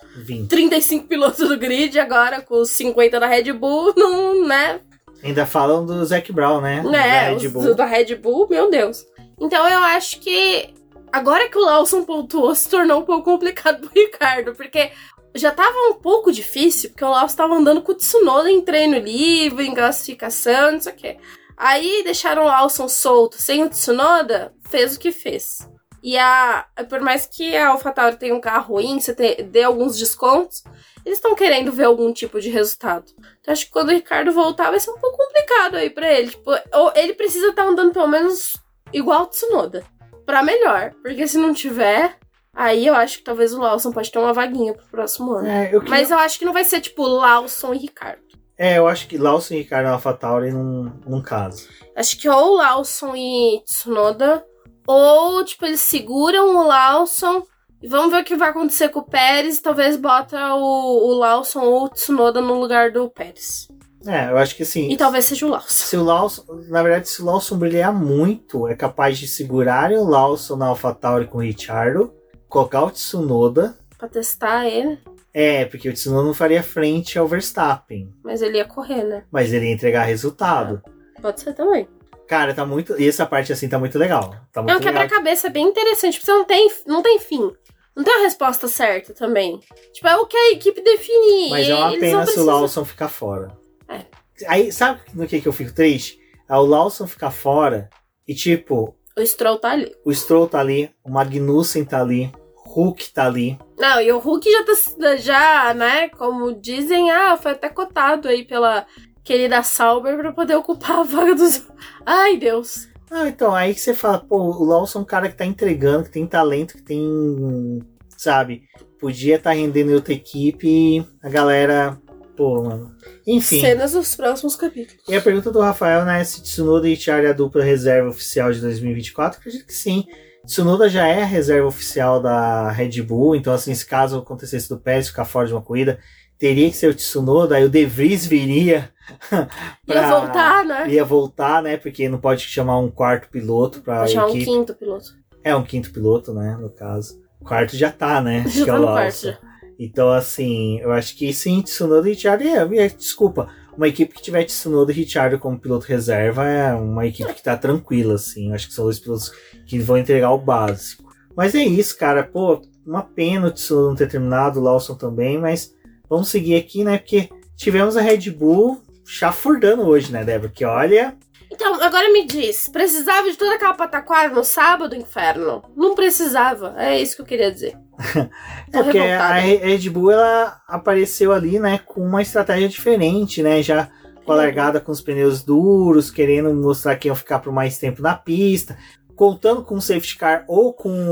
35 pilotos do grid, agora com os 50 da Red Bull, não, né? Ainda falam do Zac Brown, né? Da Red Bull, meu Deus. Então eu acho que agora que o Lawson pontuou, se tornou um pouco complicado pro Ricciardo, porque já tava um pouco difícil, porque o Lawson tava andando com o Tsunoda em treino livre, em classificação, não sei o quê. Aí deixaram o Lawson solto sem o Tsunoda, fez o que fez. E por mais que a AlphaTauri tenha um carro ruim, você dê alguns descontos, eles estão querendo ver algum tipo de resultado. Então acho que quando o Ricciardo voltar vai ser um pouco complicado aí pra ele. Tipo, ou ele precisa estar andando pelo menos igual o Tsunoda, pra melhor. Porque se não tiver, aí eu acho que talvez o Lawson pode ter uma vaguinha pro próximo ano. Mas eu acho que não vai ser tipo Lawson e Ricciardo. Eu acho que Lawson e Ricciardo na AlphaTauri num caso. Acho que ou Lawson e Tsunoda, ou tipo eles seguram o Lawson e vamos ver o que vai acontecer com o Pérez. Talvez bota o Lawson ou o Tsunoda no lugar do Pérez. Eu acho que sim. E talvez seja o Lawson. Se o Lawson brilhar muito, é capaz de segurarem o Lawson na AlphaTauri com o Ricciardo, colocar o Tsunoda pra testar ele. Porque o Tsunoda não faria frente ao Verstappen. Mas ele ia correr, né? Mas ele ia entregar resultado. Pode ser também. Cara, tá muito... E essa parte, assim, tá muito legal. Tá muito um quebra-cabeça bem interessante. Porque você não tem fim. Não tem a resposta certa também. Tipo, é o que a equipe definir. Mas é uma pena se o Lawson ficar fora. Aí, sabe no que eu fico triste? O Lawson ficar fora e, tipo... O Stroll tá ali. O Stroll tá ali. O Magnussen tá ali. Hulk tá ali. Não, e o Hulk já, né, como dizem, foi até cotado aí pela querida Sauber pra poder ocupar a vaga dos... Ai, Deus. Então, aí que você fala, o Lawson é um cara que tá entregando, que tem talento, que tem, sabe, podia estar rendendo em outra equipe e a galera, mano. Enfim. Cenas dos próximos capítulos. E a pergunta do Rafael, né, se Tsunoda e Ricciardo é a dupla reserva oficial de 2024, acredito que sim. Tsunoda já é a reserva oficial da Red Bull, então assim, se caso acontecesse do Pérez ficar fora de uma corrida, teria que ser o Tsunoda, aí o De Vries viria ia voltar, né? Ia voltar, né, porque não pode chamar um quarto piloto pra equipe. Um quinto piloto. Um quinto piloto, né, no caso. O quarto já tá, né? Já tá no quarto, já. Então, assim, eu acho que sim, Tsunoda e Ricciardo desculpa, uma equipe que tiver Tsunoda e Ricciardo como piloto reserva é uma equipe que tá tranquila, assim. Eu acho que são dois pilotos que vão entregar o básico. Mas é isso, cara. Uma pena o Tsunoda não ter terminado, o Lawson também, mas vamos seguir aqui, né? Porque tivemos a Red Bull chafurdando hoje, né, Débora? Que olha... Então, agora me diz, precisava de toda aquela pataquara no sábado, inferno? Não precisava, é isso que eu queria dizer. Porque a Red Bull, ela apareceu ali, né, com uma estratégia diferente, né, já com a largada com os pneus duros, querendo mostrar que iam ficar por mais tempo na pista, contando com o safety car ou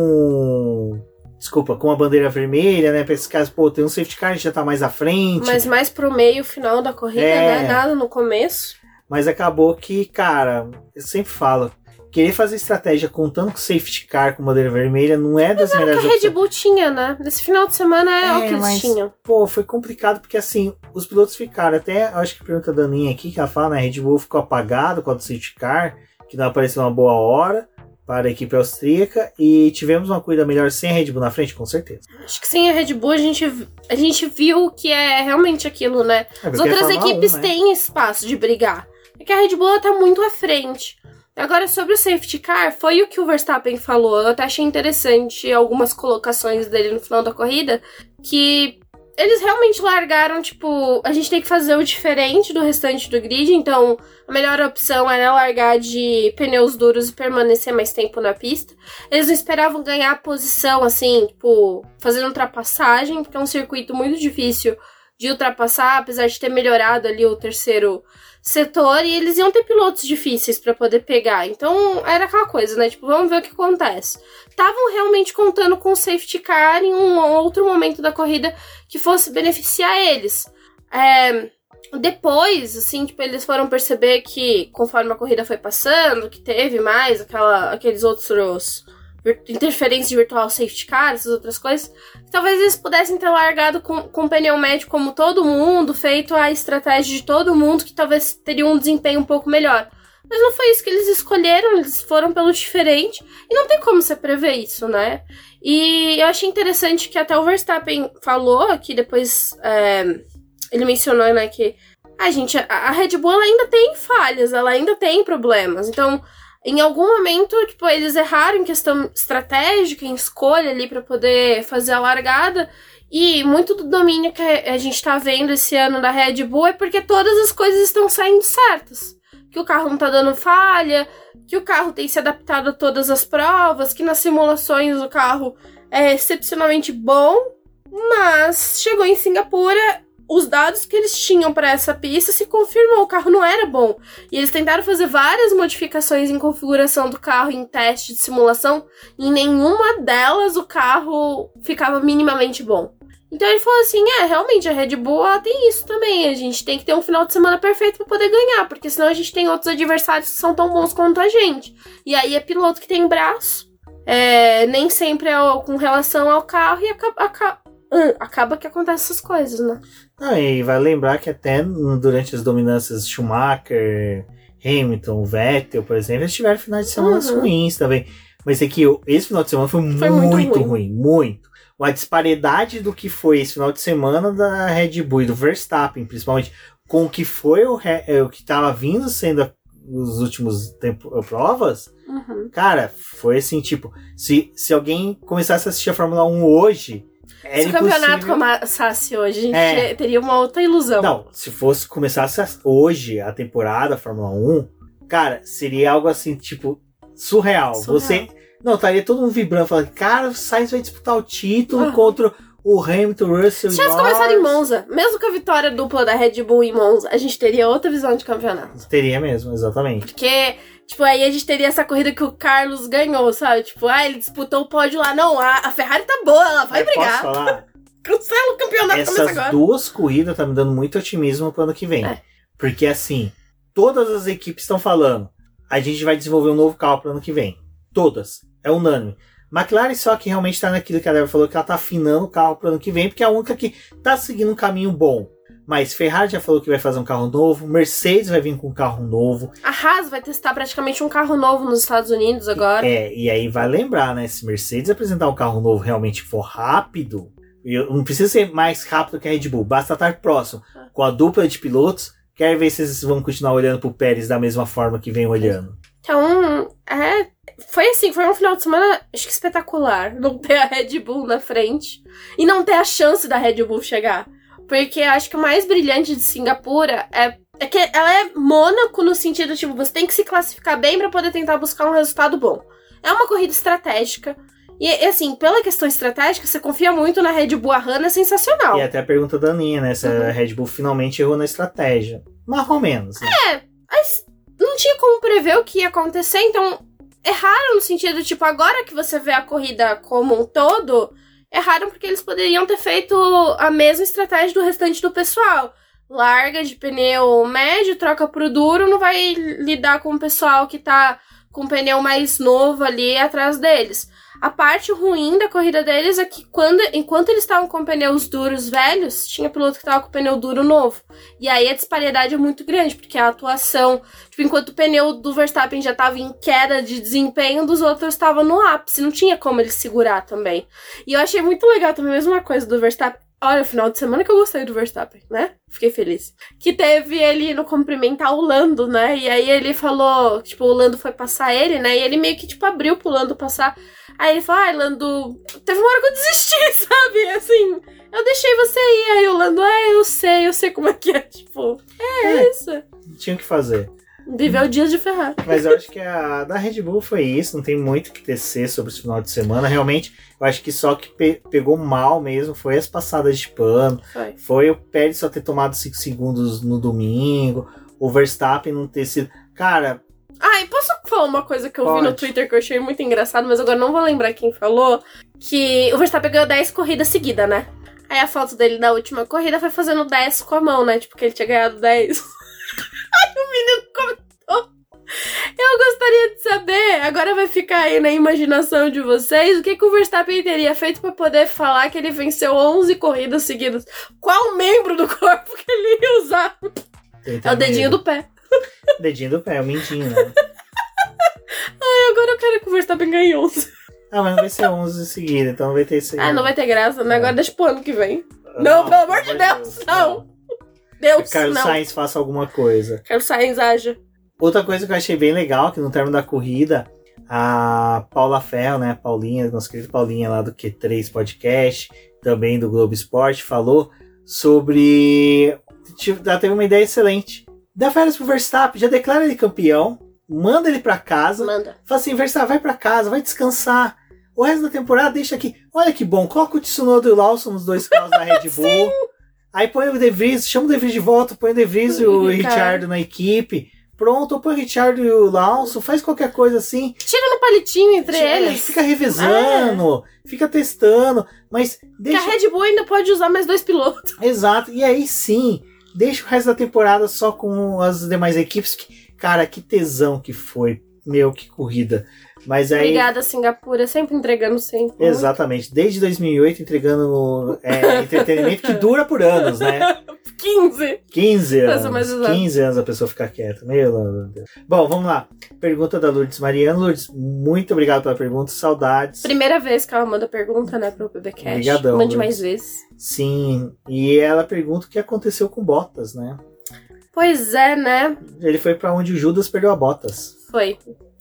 com a bandeira vermelha, né, pra esses caras, tem um safety car, a gente já tá mais à frente. Mas mais pro meio, final da corrida, né, nada no começo. Mas acabou que, cara, eu sempre falo, querer fazer estratégia contando com safety car com bandeira vermelha não é das melhores opções. Mas a Red Bull tinha, né? Nesse final de semana o que eles tinham. Foi complicado porque, assim, os pilotos ficaram, até, acho que pergunta a Daninha aqui, que ela fala, né, a Red Bull ficou apagado com a do safety car, que não apareceu uma boa hora, para a equipe austríaca e tivemos uma corrida melhor sem a Red Bull na frente, com certeza. Acho que sem a Red Bull a gente viu que é realmente aquilo, né? As outras equipes têm espaço de brigar. É que a Red Bull tá muito à frente. Agora, sobre o safety car, foi o que o Verstappen falou. Eu até achei interessante algumas colocações dele no final da corrida, que eles realmente largaram, tipo, a gente tem que fazer o diferente do restante do grid, então a melhor opção era largar de pneus duros e permanecer mais tempo na pista. Eles não esperavam ganhar a posição, assim, tipo, fazendo ultrapassagem, porque é um circuito muito difícil de ultrapassar, apesar de ter melhorado ali o terceiro setor, e eles iam ter pilotos difíceis pra poder pegar. Então, era aquela coisa, né? Tipo, vamos ver o que acontece. Estavam realmente contando com o safety car em um outro momento da corrida que fosse beneficiar eles. Depois, assim, tipo, eles foram perceber que, conforme a corrida foi passando, que teve mais aqueles outros interferência de virtual safety car, essas outras coisas, talvez eles pudessem ter largado com pneu médio como todo mundo, feito a estratégia de todo mundo, que talvez teria um desempenho um pouco melhor. Mas não foi isso que eles escolheram, eles foram pelo diferente, e não tem como você prever isso, né? E eu achei interessante que até o Verstappen falou, que depois ele mencionou, né, que a Red Bull ela ainda tem falhas, ela ainda tem problemas, então em algum momento, tipo, eles erraram em questão estratégica, em escolha ali pra poder fazer a largada. E muito do domínio que a gente tá vendo esse ano da Red Bull é porque todas as coisas estão saindo certas. Que o carro não tá dando falha, que o carro tem se adaptado a todas as provas, que nas simulações o carro é excepcionalmente bom. Mas chegou em Singapura, os dados que eles tinham para essa pista se confirmou, o carro não era bom. E eles tentaram fazer várias modificações em configuração do carro em teste de simulação, e em nenhuma delas o carro ficava minimamente bom. Então ele falou assim, realmente a Red Bull ela tem isso também, a gente tem que ter um final de semana perfeito para poder ganhar, porque senão a gente tem outros adversários que são tão bons quanto a gente. E aí é piloto que tem braço, nem sempre é com relação ao carro, e acaba que acontece essas coisas, né? E vai lembrar que até durante as dominâncias Schumacher, Hamilton, Vettel, por exemplo, eles tiveram finais de semana ruins também. Mas é que esse final de semana foi muito ruim, muito. A disparidade do que foi esse final de semana da Red Bull e do Verstappen, principalmente, com o que foi o que estava vindo sendo os últimos provas, cara, foi assim, tipo, se alguém começasse a assistir a Fórmula 1 hoje, se o campeonato começasse hoje, a gente teria uma outra ilusão. Não, se começasse hoje a temporada Fórmula 1, cara, seria algo assim, tipo, surreal. Estaria todo mundo vibrando, falando, cara, o Sainz vai disputar o título contra o Hamilton, Russell e Se tivesse começado em Monza, mesmo com a vitória dupla da Red Bull em Monza, a gente teria outra visão de campeonato. Teria mesmo, exatamente. Porque, tipo, aí a gente teria essa corrida que o Carlos ganhou, sabe? Tipo, ele disputou o pódio lá. Não, a Ferrari tá boa, ela vai brigar. Posso falar? Cancela o campeonato, começa agora. Essas duas corridas tá me dando muito otimismo pro ano que vem. Porque, assim, todas as equipes estão falando, a gente vai desenvolver um novo carro pro ano que vem. Todas. É unânime. McLaren só que realmente tá naquilo que a Débora falou, que ela tá afinando o carro pro ano que vem, porque é a única que tá seguindo um caminho bom. Mas Ferrari já falou que vai fazer um carro novo, Mercedes vai vir com um carro novo. A Haas vai testar praticamente um carro novo nos Estados Unidos agora. E aí vai lembrar, né? Se Mercedes apresentar um carro novo realmente for rápido, não precisa ser mais rápido que a Red Bull, basta estar próximo. Com a dupla de pilotos, quero ver se eles vão continuar olhando pro Pérez da mesma forma que vem olhando. Então, foi assim, foi um final de semana, acho que espetacular, não ter a Red Bull na frente e não ter a chance da Red Bull chegar. Porque acho que o mais brilhante de Singapura é que ela é Mônaco no sentido, tipo, você tem que se classificar bem pra poder tentar buscar um resultado bom. É uma corrida estratégica. E assim, pela questão estratégica, você confia muito na Red Bull, a Hannah é sensacional. E até a pergunta da Aninha, né? Se a Red Bull finalmente errou na estratégia. Mais ou menos, né? Mas não tinha como prever o que ia acontecer, então erraram no sentido, tipo, agora que você vê a corrida como um todo, erraram porque eles poderiam ter feito a mesma estratégia do restante do pessoal. Larga de pneu médio, troca pro duro, não vai lidar com o pessoal que tá com o pneu mais novo ali atrás deles. A parte ruim da corrida deles é que enquanto eles estavam com pneus duros velhos, tinha piloto que tava com pneu duro novo. E aí a disparidade é muito grande, porque a atuação, tipo, enquanto o pneu do Verstappen já tava em queda de desempenho, dos outros estavam no ápice, não tinha como ele segurar também. E eu achei muito legal também, a mesma coisa do Verstappen. Olha, o final de semana que eu gostei do Verstappen, né? Fiquei feliz. Que teve ele no cumprimentar o Lando, né? E aí ele falou, tipo, o Lando foi passar ele, né? E ele meio que, tipo, abriu pro Lando passar. Aí ele falou, Lando, teve uma hora que eu desisti, sabe? Assim, eu deixei você ir. Aí o Lando, eu sei como é que é. Tipo, isso. Tinha o que fazer. Viveu dias de Ferrari. Mas eu acho que a da Red Bull foi isso, não tem muito o que tecer sobre esse final de semana. Realmente, eu acho que só que pegou mal mesmo foi as passadas de pano. Foi o Pérez só ter tomado 5 segundos no domingo, o Verstappen não ter sido... Cara... E posso falar uma coisa que eu vi no Twitter que eu achei muito engraçado, mas agora não vou lembrar quem falou, que o Verstappen ganhou 10 corridas seguidas, né? Aí a foto dele da última corrida foi fazendo 10 com a mão, né? Tipo, que ele tinha ganhado 10. Aí o menino comentou. Eu gostaria de saber, agora vai ficar aí na imaginação de vocês, o que o Verstappen teria feito pra poder falar que ele venceu 11 corridas seguidas. Qual membro do corpo que ele ia usar? É o dedinho do pé. Dedinho do pé, o mindinho, né? Agora eu quero que o Verstappen ganhe 11. Mas não vai ser 11 em seguida, então não vai ter seguida. Não vai ter graça, né? Agora deixa pro ano que vem. Não, pelo amor de Deus, não. Deus, Carlos Sainz faça alguma coisa. Carlos Sainz haja. Outra coisa que eu achei bem legal, que no término da corrida, a Paula Ferro, né, a Paulinha, nossa querida Paulinha lá do Q3 Podcast, também do Globo Esporte, falou sobre... Ela teve uma ideia excelente. Dá férias pro Verstappen, já declara ele campeão, manda ele pra casa. Fala assim, Verstappen, vai pra casa, vai descansar. O resto da temporada deixa aqui. Olha que bom, coloca o Tsunoda e o Lawson nos 2 carros da Red Bull. Aí põe o De Vries, chama o De Vries de volta, põe o De Vries e o Ricciardo na equipe. Pronto, põe o Ricciardo e o Lawson, faz qualquer coisa assim. Tira no palitinho entre eles. Fica revezando, fica testando, mas deixa... Que a Red Bull ainda pode usar mais 2 pilotos. Exato, e aí sim, deixa o resto da temporada só com as demais equipes. Cara, que tesão que foi. Meu, que corrida. Mas aí... Obrigada, Singapura, sempre entregando sempre. Exatamente, desde 2008 entregando entretenimento que dura por anos, né? 15 anos. 15 anos a pessoa ficar quieta. Meu Deus. Bom, vamos lá. Pergunta da Lourdes Mariano. Lourdes, muito obrigado pela pergunta. Saudades. Primeira vez que ela manda pergunta, né, pro BBcast. Obrigadão. Mande mais vezes. Sim. E ela pergunta o que aconteceu com Bottas, né? Pois é, né? Ele foi pra onde o Judas perdeu a Bottas. Foi.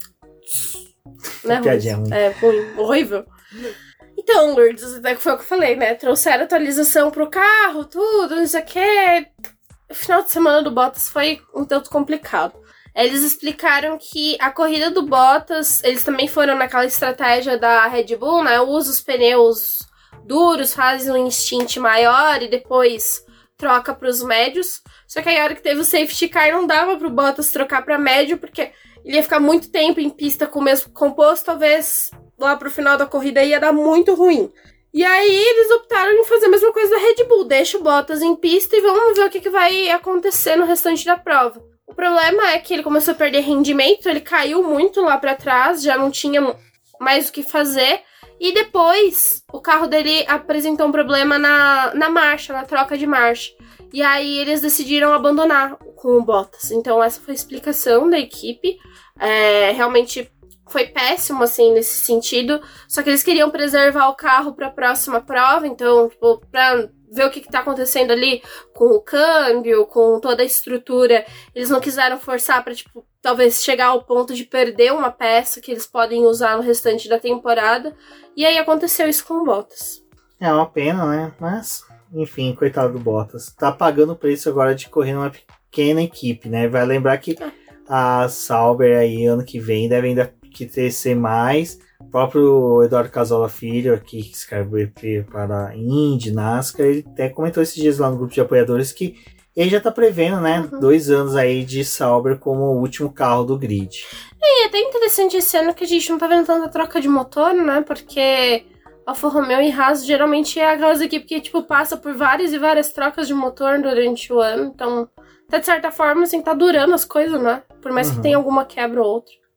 Não é piadinha ruim. É ruim. Horrível. Então, Lourdes, foi o que eu falei, né? Trouxeram atualização pro carro, tudo, não sei o que. O final de semana do Bottas foi um tanto complicado. Eles explicaram que a corrida do Bottas, eles também foram naquela estratégia da Red Bull, né? Usa os pneus duros, faz um instint maior e depois troca pros médios. Só que aí a hora que teve o safety car não dava pro Bottas trocar pra médio, porque ele ia ficar muito tempo em pista com o mesmo composto, talvez lá pro final da corrida ia dar muito ruim. E aí eles optaram em fazer a mesma coisa da Red Bull, deixa o Bottas em pista e vamos ver o que vai acontecer no restante da prova. O problema é que ele começou a perder rendimento, ele caiu muito lá pra trás, já não tinha mais o que fazer. E depois o carro dele apresentou um problema na marcha, na troca de marcha. E aí eles decidiram abandonar com o Bottas. Então essa foi a explicação da equipe. Realmente foi péssimo, assim, nesse sentido. Só que eles queriam preservar o carro para a próxima prova. Então, tipo, pra ver o que tá acontecendo ali com o câmbio, com toda a estrutura. Eles não quiseram forçar para, tipo, talvez chegar ao ponto de perder uma peça que eles podem usar no restante da temporada. E aí aconteceu isso com o Bottas. É uma pena, né? Mas, enfim, coitado do Bottas. Tá pagando o preço agora de correr numa pequena equipe, né? Vai lembrar que a Sauber aí, ano que vem, deve ainda que tecer mais. O próprio Eduardo Casola Filho, aqui, que escreve para a Indy, NASCAR, ele até comentou esses dias lá no grupo de apoiadores que ele já tá prevendo, né, 2 anos aí de Sauber como o último carro do grid. E é até interessante esse ano que a gente não tá vendo tanta troca de motor, né, porque Alfa Romeo e Haas geralmente é aquelas equipes que, tipo, passa por várias e várias trocas de motor durante o ano, então, até de certa forma, assim, tá durando as coisas, né, por mais que tenha alguma quebra ou outra.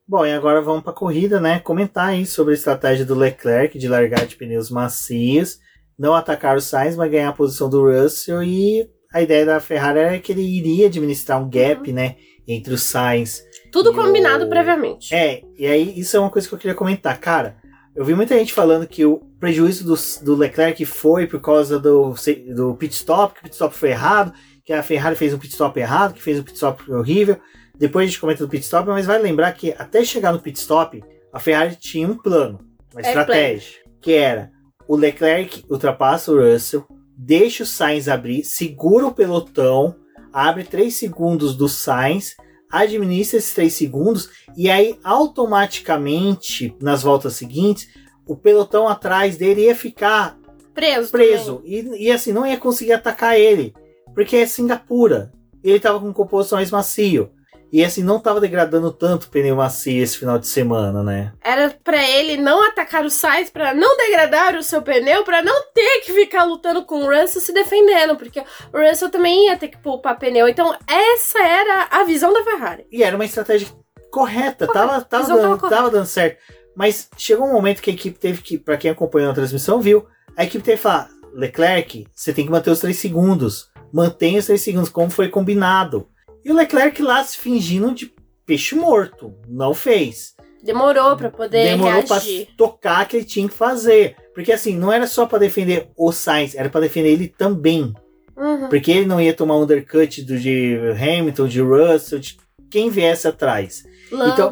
Bom, e agora vamos para a corrida, né? Comentar aí sobre a estratégia do Leclerc de largar de pneus macios, não atacar o Sainz, mas ganhar a posição do Russell. E a ideia da Ferrari era que ele iria administrar um gap, né? Entre o Sainz. Tudo combinado previamente. E aí isso é uma coisa que eu queria comentar. Cara, eu vi muita gente falando que o prejuízo do Leclerc foi por causa do pit stop, que o pit stop foi errado, que a Ferrari fez um pit stop errado, que fez um pit stop horrível. Depois a gente comenta do pit stop, mas vai lembrar que até chegar no pit stop, a Ferrari tinha um plano, uma estratégia, que era o Leclerc ultrapassa o Russell, deixa o Sainz abrir, segura o pelotão, abre 3 segundos do Sainz, administra esses 3 segundos e aí automaticamente, nas voltas seguintes, o pelotão atrás dele ia ficar preso. E assim, não ia conseguir atacar ele, porque é Singapura. Ele estava com composto mais macio. E assim, não tava degradando tanto o pneu macio esse final de semana, né? Era pra ele não atacar o Sainz, pra não degradar o seu pneu, pra não ter que ficar lutando com o Russell se defendendo, porque o Russell também ia ter que poupar pneu. Então essa era a visão da Ferrari. E era uma estratégia correta, tava dando certo. Mas chegou um momento que a equipe teve que, pra quem acompanhou a transmissão viu, a equipe teve que falar, Leclerc, você tem que manter os 3 segundos. Mantenha os 3 segundos, como foi combinado. E o Leclerc lá se fingindo de peixe morto. Não fez. Demorou pra poder reagir. Pra tocar que ele tinha que fazer. Porque assim, não era só pra defender o Sainz, era pra defender ele também. Uhum. Porque ele não ia tomar um undercut de Hamilton, de Russell, de quem viesse atrás. Então,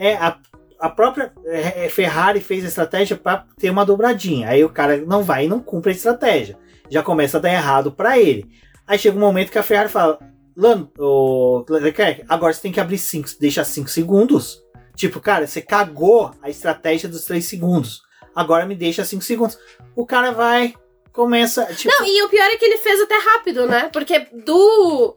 a própria Ferrari fez a estratégia pra ter uma dobradinha. Aí o cara não vai e não cumpre a estratégia. Já começa a dar errado pra ele. Aí chega um momento que a Ferrari fala... Leclerc, agora você tem que abrir 5, deixa 5 segundos. Tipo, cara, você cagou a estratégia dos 3 segundos. Agora me deixa 5 segundos. O cara vai, começa... Tipo... Não, e o pior é que ele fez até rápido, né? Porque do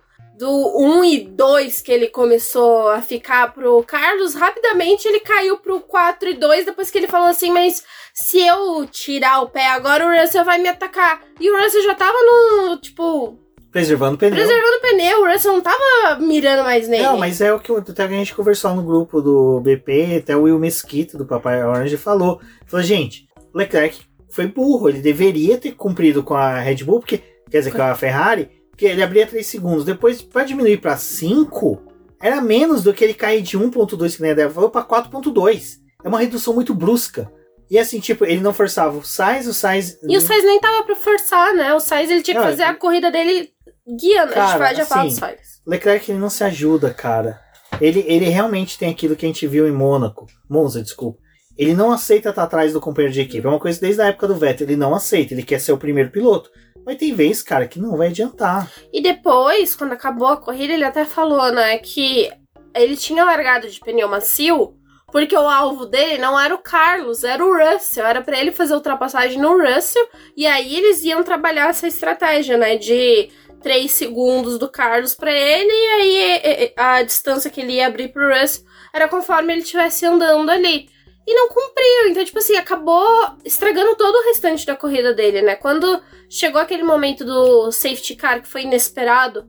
1 e 2 que ele começou a ficar pro Carlos, rapidamente ele caiu pro 4 e 2, depois que ele falou assim, mas se eu tirar o pé agora, o Russell vai me atacar. E o Russell já tava no, tipo... Preservando o pneu. O Russell não tava mirando mais nele. Não, mas é o que até a gente conversou no grupo do BP, até o Will Mesquita, do Papai Orange, falou. Falou, gente, o Leclerc foi burro, ele deveria ter cumprido com a Red Bull, porque, quer dizer, com a Ferrari, porque ele abria 3 segundos. Depois, para diminuir para 5, era menos do que ele cair de 1.2, que nem a Débora falou, para 4.2. É uma redução muito brusca. E assim, tipo, ele não forçava o Sainz. E o Sainz nem tava pra forçar, né? O Sainz, ele tinha que fazer a corrida dele guiando. Cara, a gente já fala do Sainz. Leclerc, ele não se ajuda, cara. Ele realmente tem aquilo que a gente viu em Monza, desculpa. Ele não aceita estar atrás do companheiro de equipe. É uma coisa desde a época do Vettel. Ele não aceita, ele quer ser o primeiro piloto. Mas tem vez, cara, que não vai adiantar. E depois, quando acabou a corrida, ele até falou, né, que ele tinha largado de pneu macio, porque o alvo dele não era o Carlos, era o Russell. Era pra ele fazer ultrapassagem no Russell, e aí eles iam trabalhar essa estratégia, né, de 3 segundos do Carlos pra ele, e aí a distância que ele ia abrir pro Russell era conforme ele estivesse andando ali. E não cumpriu, então, tipo assim, acabou estragando todo o restante da corrida dele, né? Quando chegou aquele momento do safety car, que foi inesperado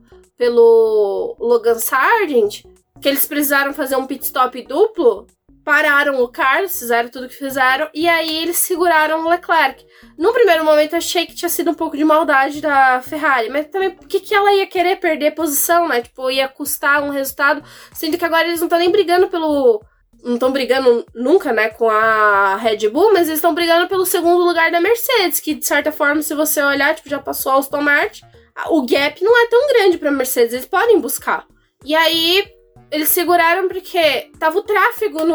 pelo Logan Sargent, que eles precisaram fazer um pit stop duplo, pararam o Carlos, fizeram tudo que fizeram, e aí eles seguraram o Leclerc. No primeiro momento eu achei que tinha sido um pouco de maldade da Ferrari, mas também por que ela ia querer perder posição, né? Tipo, ia custar um resultado, sendo que agora eles não estão nem brigando não estão brigando nunca, né, com a Red Bull, mas eles estão brigando pelo segundo lugar da Mercedes, que de certa forma, se você olhar, tipo, já passou a Aston Martin, o gap não é tão grande pra Mercedes, eles podem buscar. E aí, eles seguraram porque tava o tráfego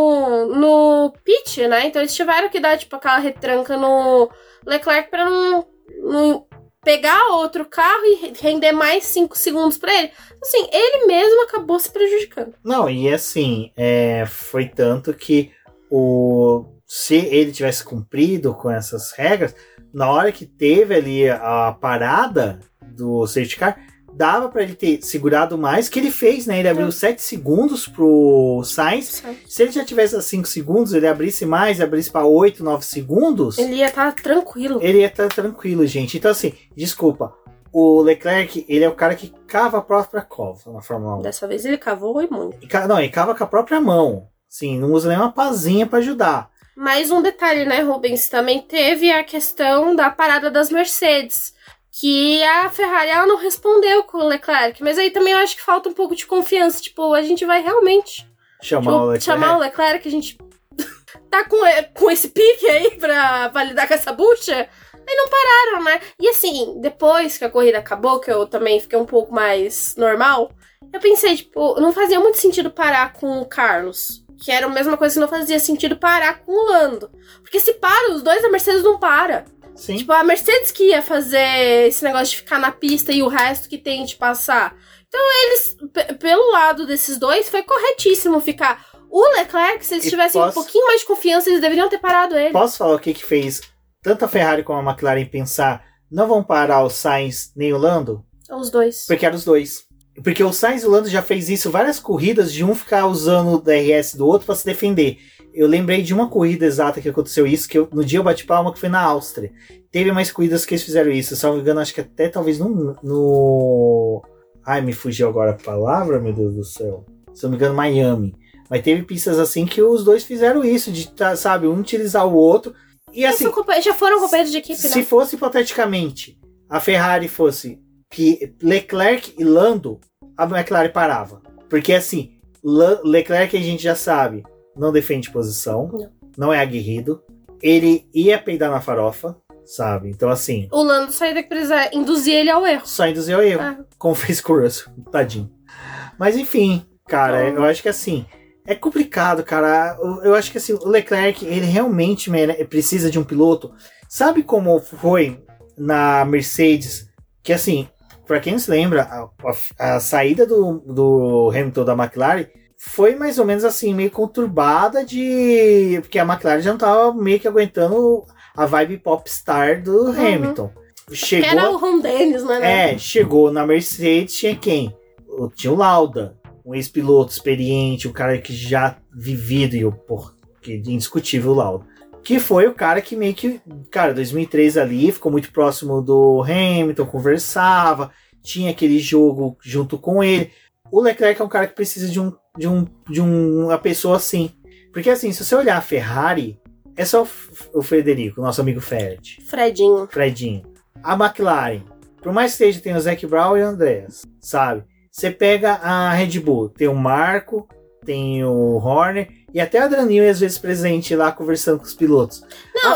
no pit, né, então eles tiveram que dar, tipo, aquela retranca no Leclerc pra não pegar outro carro e render mais 5 segundos pra ele. Assim, ele mesmo acabou se prejudicando. Não, e assim, foi tanto que se ele tivesse cumprido com essas regras, na hora que teve ali a parada do safety car, dava pra ele ter segurado mais, que ele fez, né? Ele abriu 7 segundos pro Sainz. Se ele já tivesse a 5 segundos, ele abrisse mais, abrisse pra 8, 9 segundos... Ele ia estar tranquilo. Ele ia estar tranquilo, gente. Então, assim, desculpa. O Leclerc, ele é o cara que cava a própria cova na Fórmula 1. Dessa vez ele cavou e muito. Não, ele cava com a própria mão. Sim, não usa nenhuma pazinha pra ajudar. Mais um detalhe, né, Rubens? Também teve a questão da parada das Mercedes, que a Ferrari ela não respondeu com o Leclerc, mas aí também eu acho que falta um pouco de confiança, tipo, a gente vai realmente chamar o Leclerc, a gente tá com esse pique aí pra lidar com essa bucha, aí não pararam, né? E assim, depois que a corrida acabou, que eu também fiquei um pouco mais normal, eu pensei, tipo, não fazia muito sentido parar com o Carlos, que era a mesma coisa que não fazia sentido parar com o Lando, porque se para, os dois, a Mercedes não para. Sim. Tipo, a Mercedes que ia fazer esse negócio de ficar na pista e o resto que tem de passar. Então eles, pelo lado desses dois, foi corretíssimo ficar. O Leclerc, se eles tivessem um pouquinho mais de confiança, eles deveriam ter parado ele. Posso falar o que fez tanto a Ferrari como a McLaren pensar, não vão parar o Sainz nem o Lando? Os dois. Porque eram os dois. Porque o Sainz e o Lando já fez isso várias corridas, de um ficar usando o DRS do outro para se defender. Eu lembrei de uma corrida exata que aconteceu isso, que no dia eu bati palma, que foi na Áustria. Teve mais corridas que eles fizeram isso, se não me engano, acho que até talvez no... Ai, me fugiu agora a palavra, meu Deus do céu. Se não me engano, Miami. Mas teve pistas assim que os dois fizeram isso, de, sabe, um utilizar o outro. E assim, já foram companheiros de equipe, né? Se fosse, hipoteticamente, a Ferrari fosse Leclerc e Lando, a McLaren parava. Porque assim, Leclerc a gente já sabe, não defende posição, não é aguerrido, ele ia peidar na farofa, sabe? Então assim... O Lando só ia precisar induzir ele ao erro. Só induzir ao erro, como fez com o Russell, tadinho. Mas enfim, cara, eu acho que assim, é complicado, cara. Eu acho que assim, o Leclerc, ele realmente precisa de um piloto. Sabe como foi na Mercedes, que assim, pra quem não se lembra, a saída do Hamilton da McLaren foi mais ou menos assim, meio conturbada porque a McLaren já não tava meio que aguentando a vibe popstar do Hamilton. Chegou, era o Ron Dennis, né? Chegou na Mercedes, tinha quem? Tinha o Lauda, um ex-piloto experiente, um cara que já vivido, que indiscutível o Lauda. Que foi o cara que meio que, cara, 2003 ali, ficou muito próximo do Hamilton, conversava, tinha aquele jogo junto com ele. O Leclerc é um cara que precisa de uma pessoa assim. Porque assim, se você olhar a Ferrari, é só o Frederico, nosso amigo Fredinho. A McLaren, por mais que tenha o Zac Brown e o Andreas, sabe? Você pega a Red Bull, tem o Marco, tem o Horner e até a Adriano às vezes presente lá conversando com os pilotos. Não,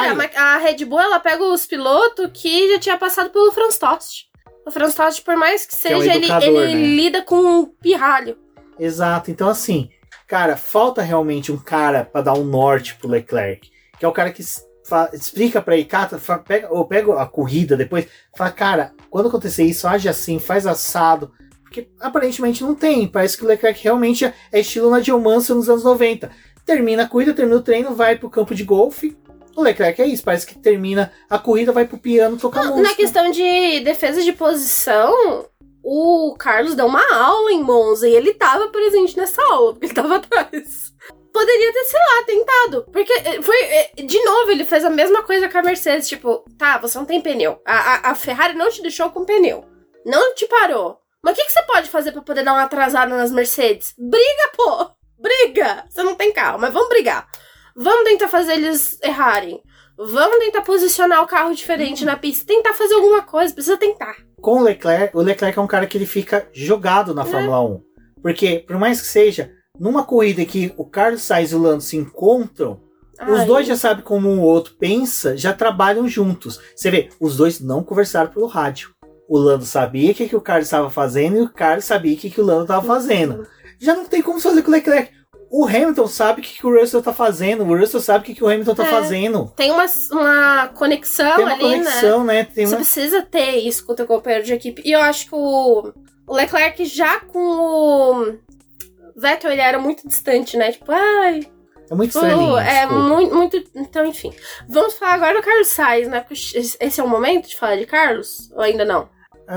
a Red Bull ela pega os pilotos que já tinha passado pelo Franz Tost. O Franz Tost, por mais que seja, ele lida com um pirralho. Exato, então assim, cara, falta realmente um cara pra dar um norte pro Leclerc, que é o cara que explica pra ele, pega a corrida depois, fala, cara, quando acontecer isso, age assim, faz assado, porque aparentemente não tem, parece que o Leclerc realmente é estilo Nigel Mansell nos anos 90, termina a corrida, termina o treino, vai pro campo de golfe. O Leclerc é isso, parece que termina a corrida, vai pro piano tocar música. Na questão de defesa de posição, o Carlos deu uma aula em Monza e ele tava presente nessa aula, porque ele tava atrás. Poderia ter, sei lá, tentado. Porque de novo, ele fez a mesma coisa com a Mercedes. Tipo, tá, você não tem pneu. A Ferrari não te deixou com pneu. Não te parou. Mas o que você pode fazer pra poder dar uma atrasada nas Mercedes? Briga, pô! Briga! Você não tem carro, mas vamos brigar. Vamos tentar fazer eles errarem. Vamos tentar posicionar o carro diferente na pista. Tentar fazer alguma coisa, precisa tentar. Com o Leclerc é um cara que ele fica jogado na Fórmula 1. Porque, por mais que seja, numa corrida que o Carlos Sainz e o Lando se encontram, os dois já sabem como um outro pensa, já trabalham juntos. Você vê, os dois não conversaram pelo rádio. O Lando sabia o que o Carlos estava fazendo e o Carlos sabia o que o Lando estava fazendo. Já não tem como fazer com o Leclerc. O Hamilton sabe o que o Russell tá fazendo. O Russell sabe o que o Hamilton tá fazendo. Tem uma conexão ali, conexão, né? Você precisa ter isso com o teu companheiro de equipe. E eu acho que o Leclerc já com o Vettel, ele era muito distante, né? Tipo, ai... É muito estranho. Muito... Então, enfim. Vamos falar agora do Carlos Sainz, né? Porque esse é o momento de falar de Carlos? Ou ainda não?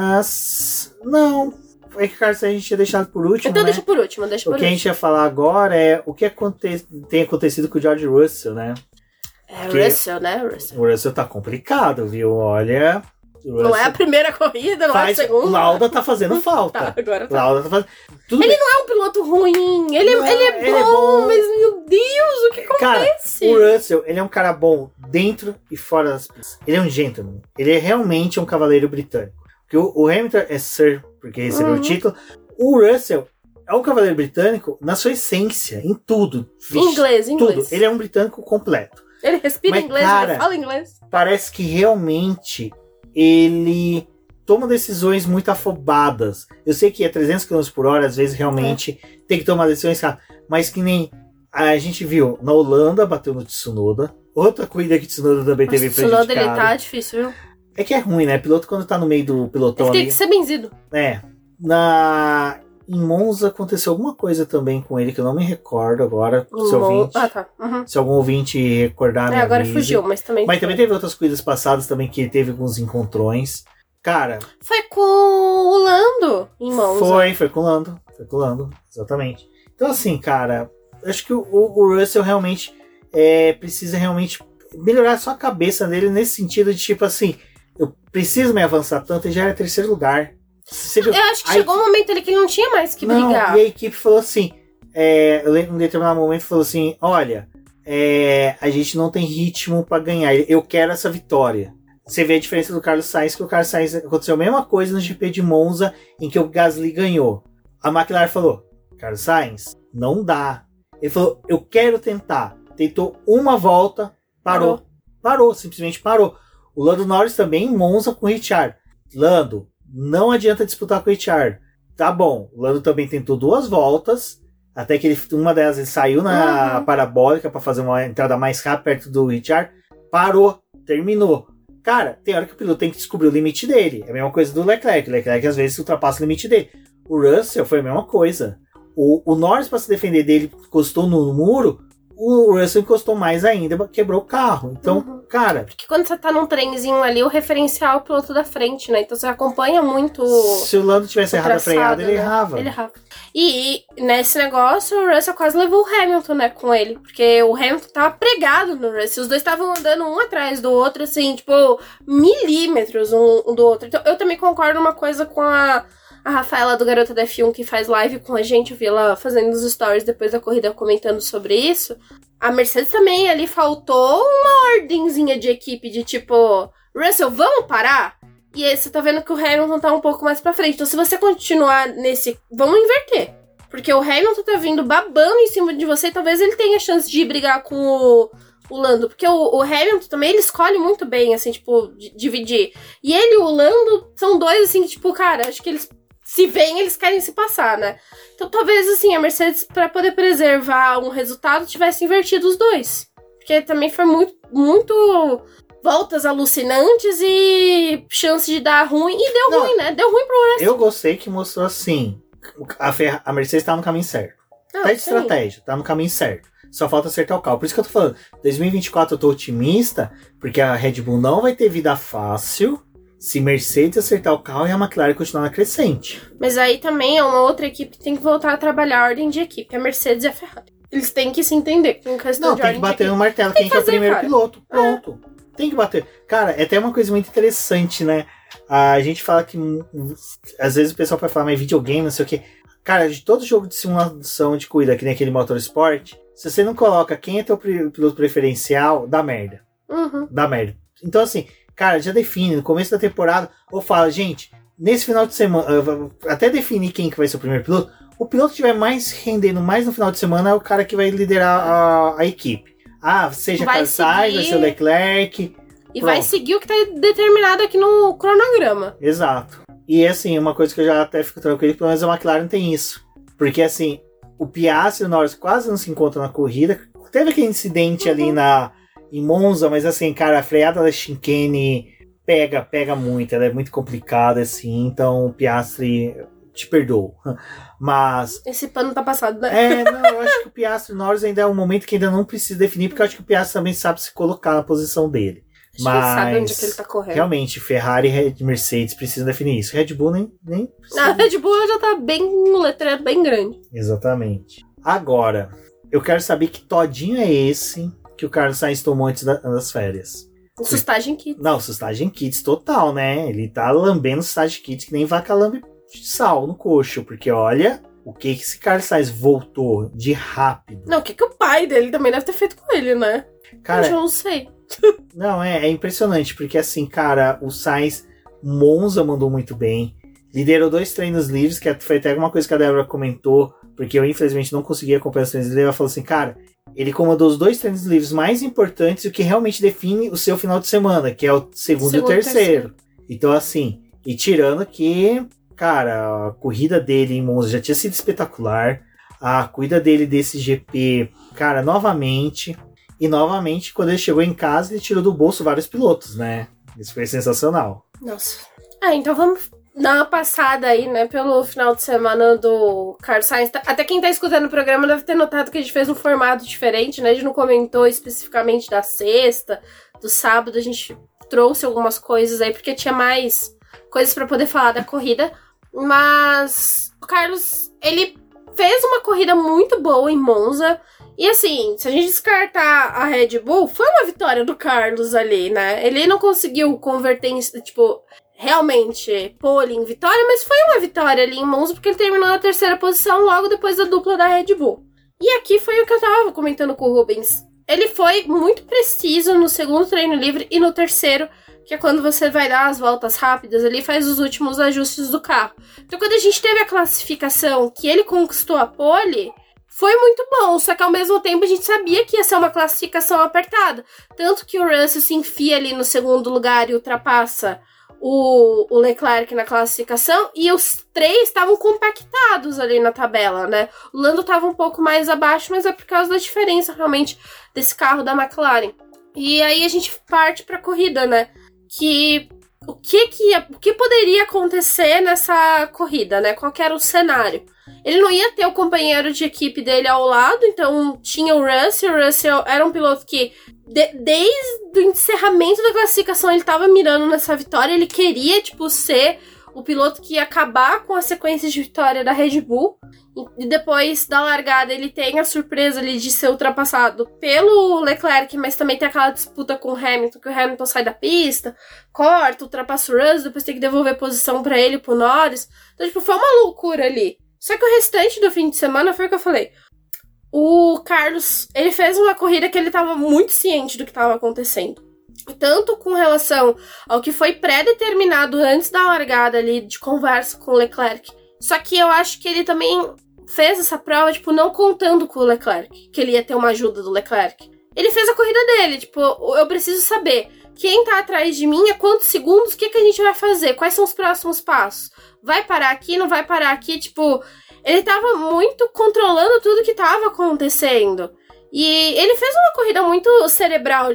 Não... É que o Carlos a gente tinha deixado por último, então né? deixa por último. O que a gente ia falar agora é o que tem acontecido com o George Russell, né? Russell, né? O Russell tá complicado, viu? Olha, Não é a primeira corrida, não é a segunda. O Lauda tá fazendo falta. Tá, agora tá. Lauda tá fazendo... Ele não é um piloto ruim, ele é bom, mas meu Deus, o que acontece? Cara, o Russell, ele é um cara bom dentro e fora das pistas. Ele é um gentleman. Ele é realmente um cavaleiro britânico. Porque o Hamilton é Sir, porque recebeu o título. O Russell é um cavaleiro britânico na sua essência, em tudo. Vixe, inglês. Tudo. Ele é um britânico completo. Ele respira Mas, inglês, cara, ele fala inglês. Parece que realmente ele toma decisões muito afobadas. Eu sei que é 300 km por hora, às vezes realmente tem que tomar decisões rápidas. Mas que nem a gente viu na Holanda, bateu no Tsunoda. Outra corrida que o Tsunoda também teve prejudicado. O Tsunoda, ele tá difícil, viu? É que é ruim, né? Piloto quando tá no meio do pelotão ele ali... tem que ser benzido. Em Monza aconteceu alguma coisa também com ele que eu não me recordo agora. Tá. Uhum. Se algum ouvinte recordar, me agora avise. fugiu, mas também... Mas também teve outras corridas passadas também que teve alguns encontrões. Cara... Foi com o Lando em Monza. Foi com o Lando, exatamente. Então assim, cara, acho que o Russell realmente precisa realmente melhorar a sua cabeça dele nesse sentido de tipo assim, eu preciso me avançar tanto e já era terceiro lugar. Eu acho que chegou um momento ali que ele não tinha mais que brigar. E a equipe falou assim, em um determinado momento falou assim, olha, a gente não tem ritmo pra ganhar, eu quero essa vitória. Você vê a diferença do Carlos Sainz, que o Carlos Sainz aconteceu a mesma coisa no GP de Monza, em que o Gasly ganhou. A McLaren falou, Carlos Sainz, não dá. Ele falou, eu quero tentar. Tentou uma volta, parou, simplesmente parou. O Lando Norris também em Monza com o Ricciardo. Lando, não adianta disputar com o Ricciardo. Tá bom, o Lando também tentou 2 voltas, até que uma delas ele saiu na parabólica para fazer uma entrada mais rápida perto do Ricciardo. Parou, terminou. Cara, tem hora que o piloto tem que descobrir o limite dele. É a mesma coisa do Leclerc. O Leclerc às vezes ultrapassa o limite dele. O Russell foi a mesma coisa. O Norris, para se defender dele, encostou no muro. O Russell encostou mais ainda, quebrou o carro. Então, cara... Porque quando você tá num trenzinho ali, o referencial é o piloto da frente, né? Então você acompanha muito... Se o Lando tivesse errado a freada, ele errava. Ele errava. E nesse negócio, o Russell quase levou o Hamilton, né, com ele. Porque o Hamilton tava pregado no Russell. Os dois estavam andando um atrás do outro, assim, tipo, milímetros um do outro. Então, eu também concordo uma coisa com a Rafaela do Garota da F1 que faz live com a gente, eu vi ela fazendo os stories depois da corrida comentando sobre isso. A Mercedes também ali faltou uma ordenzinha de equipe de tipo, Russell, vamos parar? E aí você tá vendo que o Hamilton tá um pouco mais pra frente. Então se você continuar nesse, vamos inverter. Porque o Hamilton tá vindo babando em cima de você e talvez ele tenha chance de brigar com o Lando. Porque o Hamilton também, ele escolhe muito bem, assim, tipo, dividir. E ele e o Lando são dois, assim, que, tipo, cara, acho que eles se veem, eles querem se passar, né? Então talvez, assim, a Mercedes, pra poder preservar um resultado, tivesse invertido os dois. Porque também foi muito voltas alucinantes e chance de dar ruim. E deu ruim, né? Deu ruim pro Russell. Eu gostei que mostrou assim, a Mercedes tá no caminho certo. Tá de estratégia, tá no caminho certo. Só falta acertar o carro. Por isso que eu tô falando, 2024 eu tô otimista, porque a Red Bull não vai ter vida fácil se Mercedes acertar o carro e a McLaren continuar na crescente. Mas aí também é uma outra equipe que tem que voltar a trabalhar a ordem de equipe, a Mercedes e a Ferrari. Eles têm que se entender com questão de ordem. Não, tem que bater no martelo, quem que é o primeiro piloto. Pronto. Tem que bater. Cara, é até uma coisa muito interessante, né? A gente fala que às vezes o pessoal vai falar, mas videogame, não sei o quê. Cara, de todo jogo de simulação de corrida, que nem aquele Motorsport, se você não coloca quem é teu piloto preferencial, dá merda. Dá merda. Então, assim, cara, já define no começo da temporada, ou fala, gente, nesse final de semana, até definir quem que vai ser o primeiro piloto, o piloto que vai mais rendendo mais no final de semana é o cara que vai liderar a equipe. Seja Carlos Sainz, vai ser o Leclerc. E vai seguir o que tá determinado aqui no cronograma. Exato. E assim, uma coisa que eu já até fico tranquilo, pelo menos a McLaren tem isso. Porque assim, o Piastri e o Norris quase não se encontram na corrida. Teve aquele incidente ali em Monza, mas assim, cara, a freada da chicane pega muito, ela é muito complicada, assim, então o Piastri te perdoa. Mas... esse pano tá passado, né? Eu acho que o Piastri e o Norris ainda é um momento que ainda não precisa definir, porque eu acho que o Piastri também sabe se colocar na posição dele. Mas ele sabe onde é que ele tá correndo. Realmente, Ferrari e Mercedes precisam definir isso. Red Bull nem precisa. A Red Bull já tá bem no letreiro bem grande. Exatamente. Agora, eu quero saber que todinho é esse que o Carlos Sainz tomou antes das férias. O Sustagem Kids. Não, Sustagem Kids total, né? Ele tá lambendo Sustagem Kids que nem vaca lambe sal no coxo, porque olha o que esse Carlos Sainz voltou de rápido. Não, o que o pai dele também deve ter feito com ele, né? Cara, eu não sei. Não, é impressionante, porque assim, cara, o Sainz, Monza mandou muito bem, liderou 2 treinos livres, que foi até alguma coisa que a Débora comentou, porque eu infelizmente não consegui acompanhar os treinos livres. Ela falou assim, cara, ele comandou os 2 treinos livres mais importantes, o que realmente define o seu final de semana, que é o segundo e o terceiro. Então assim, e tirando que, cara, a corrida dele em Monza já tinha sido espetacular, a corrida dele desse GP, cara, novamente, quando ele chegou em casa, ele tirou do bolso vários pilotos, né? Isso foi sensacional. Nossa. Então vamos dar uma passada aí, né, pelo final de semana do Carlos Sainz. Até quem tá escutando o programa deve ter notado que a gente fez um formato diferente, né? A gente não comentou especificamente da sexta, do sábado, a gente trouxe algumas coisas aí, porque tinha mais coisas pra poder falar da corrida. Mas o Carlos, ele fez uma corrida muito boa em Monza. E assim, se a gente descartar a Red Bull, foi uma vitória do Carlos ali, né? Ele não conseguiu converter em, tipo, realmente pole em vitória, mas foi uma vitória ali em Monza, porque ele terminou na 3ª posição logo depois da dupla da Red Bull. E aqui foi o que eu tava comentando com o Rubens. Ele foi muito preciso no segundo treino livre e no terceiro, que é quando você vai dar as voltas rápidas ali, faz os últimos ajustes do carro. Então quando a gente teve a classificação que ele conquistou a pole, foi muito bom, só que ao mesmo tempo a gente sabia que ia ser uma classificação apertada. Tanto que o Russell se enfia ali no segundo lugar e ultrapassa o Leclerc na classificação, e os 3 estavam compactados ali na tabela, né? O Lando estava um pouco mais abaixo, mas é por causa da diferença realmente desse carro da McLaren. E aí a gente parte para a corrida, né? O que poderia acontecer nessa corrida, né? Qual que era o cenário? Ele não ia ter o companheiro de equipe dele ao lado, então tinha o Russell. O Russell era um piloto que, desde o encerramento da classificação, ele estava mirando nessa vitória. Ele queria, ser o piloto que ia acabar com a sequência de vitória da Red Bull. E depois da largada, ele tem a surpresa ali de ser ultrapassado pelo Leclerc, mas também tem aquela disputa com o Hamilton, que o Hamilton sai da pista, corta, ultrapassa o Russell, depois tem que devolver posição para ele, pro Norris. Então, foi uma loucura ali. Só que o restante do fim de semana foi o que eu falei. O Carlos, ele fez uma corrida que ele estava muito ciente do que estava acontecendo. Tanto com relação ao que foi pré-determinado antes da largada ali, de conversa com o Leclerc. Só que eu acho que ele também fez essa prova, não contando com o Leclerc, que ele ia ter uma ajuda do Leclerc. Ele fez a corrida dele, eu preciso saber quem tá atrás de mim, a quantos segundos, o que a gente vai fazer, quais são os próximos passos. Vai parar aqui, não vai parar aqui, ele tava muito controlando tudo que tava acontecendo. E ele fez uma corrida muito cerebral,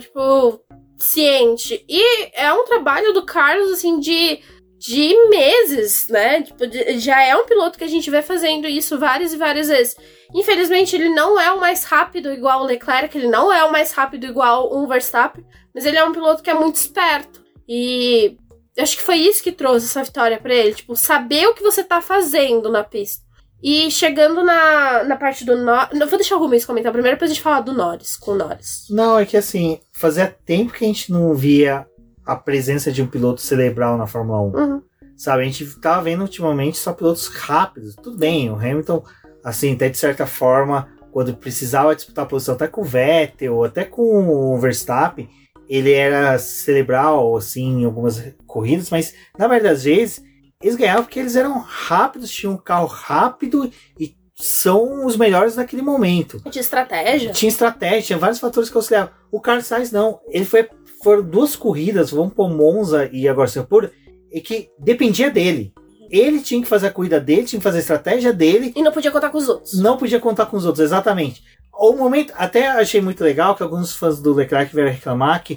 ciente. E é um trabalho do Carlos, assim, de meses, né? Já é um piloto que a gente vê fazendo isso várias e várias vezes. Infelizmente, ele não é o mais rápido igual o Leclerc, ele não é o mais rápido igual o Verstappen, mas ele é um piloto que é muito esperto. E eu acho que foi isso que trouxe essa vitória pra ele, saber o que você tá fazendo na pista. E chegando na parte do Norris... Vou deixar o Rubens comentar primeiro, depois a gente falar do Norris, com o Norris. Não, é que assim, fazia tempo que a gente não via a presença de um piloto cerebral na Fórmula 1. Uhum. Sabe, a gente tava vendo ultimamente só pilotos rápidos. Tudo bem, o Hamilton, assim, até de certa forma, quando precisava disputar a posição, até com o Vettel, até com o Verstappen, ele era cerebral, assim, em algumas corridas, mas na verdade, às vezes, eles ganhavam porque eles eram rápidos, tinham um carro rápido e são os melhores naquele momento. Tinha estratégia. Tinha vários fatores que auxiliavam. O Carlos Sainz não, foram 2 corridas, vamos por Monza e agora Singapura, e que dependia dele. Ele tinha que fazer a corrida dele, tinha que fazer a estratégia dele. E não podia contar com os outros. Não podia contar com os outros, exatamente. O momento, até achei muito legal que alguns fãs do Leclerc vieram reclamar que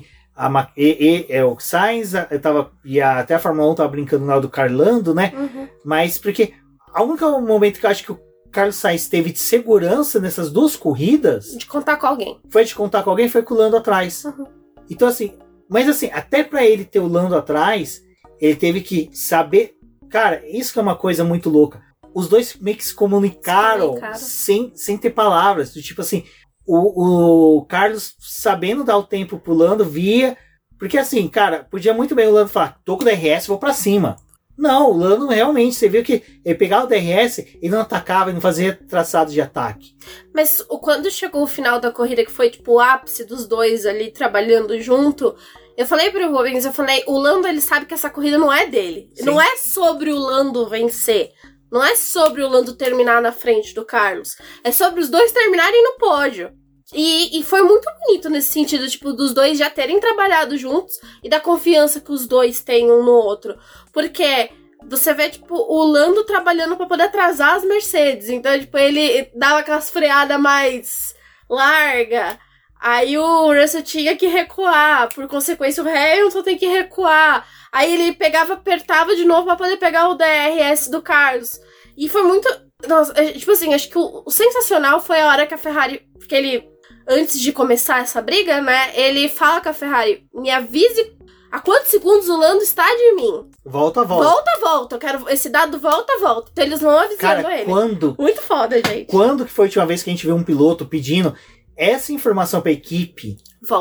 o Sainz até a Fórmula 1 tava brincando na hora do Carlando, né? Uhum. Mas porque o único momento que eu acho que o Carlos Sainz teve de segurança nessas 2 corridas... De contar com alguém. Foi com o Lando atrás. Uhum. Então assim, mas assim, até pra ele ter o Lando atrás, ele teve que saber... Cara, isso que é uma coisa muito louca. Os dois meio que se comunicaram sem ter palavras. Tipo assim, o Carlos sabendo dar o tempo pro Lando, via, Porque assim, cara, podia muito bem o Lando falar, tô com o DRS, vou pra cima. Não, o Lando realmente, você viu que ele pegava o DRS, ele não atacava, ele não fazia traçado de ataque. Mas quando chegou o final da corrida, que foi tipo o ápice dos dois ali trabalhando junto, eu falei pro Rubens, o Lando, ele sabe que essa corrida não é dele. Sim. Não é sobre o Lando vencer. Não é sobre o Lando terminar na frente do Carlos. É sobre os dois terminarem no pódio. E foi muito bonito nesse sentido, tipo, dos dois já terem trabalhado juntos e da confiança que os dois têm um no outro. Porque você vê, tipo, o Lando trabalhando pra poder atrasar as Mercedes. Então, tipo, ele dava aquelas freadas mais larga. Aí o Russell tinha que recuar. Por consequência, o Hamilton tem que recuar. Aí ele pegava, apertava de novo pra poder pegar o DRS do Carlos. E foi muito... Nossa, tipo assim, acho que o sensacional foi a hora que a Ferrari... Porque ele... Antes de começar essa briga, né? Ele fala com a Ferrari, me avise a quantos segundos o Lando está de mim. Volta. Volta. Eu quero esse dado volta. Então eles vão avisando Cara, ele. quando... Muito foda, gente. Quando que foi a última vez que a gente viu um piloto pedindo essa informação pra equipe?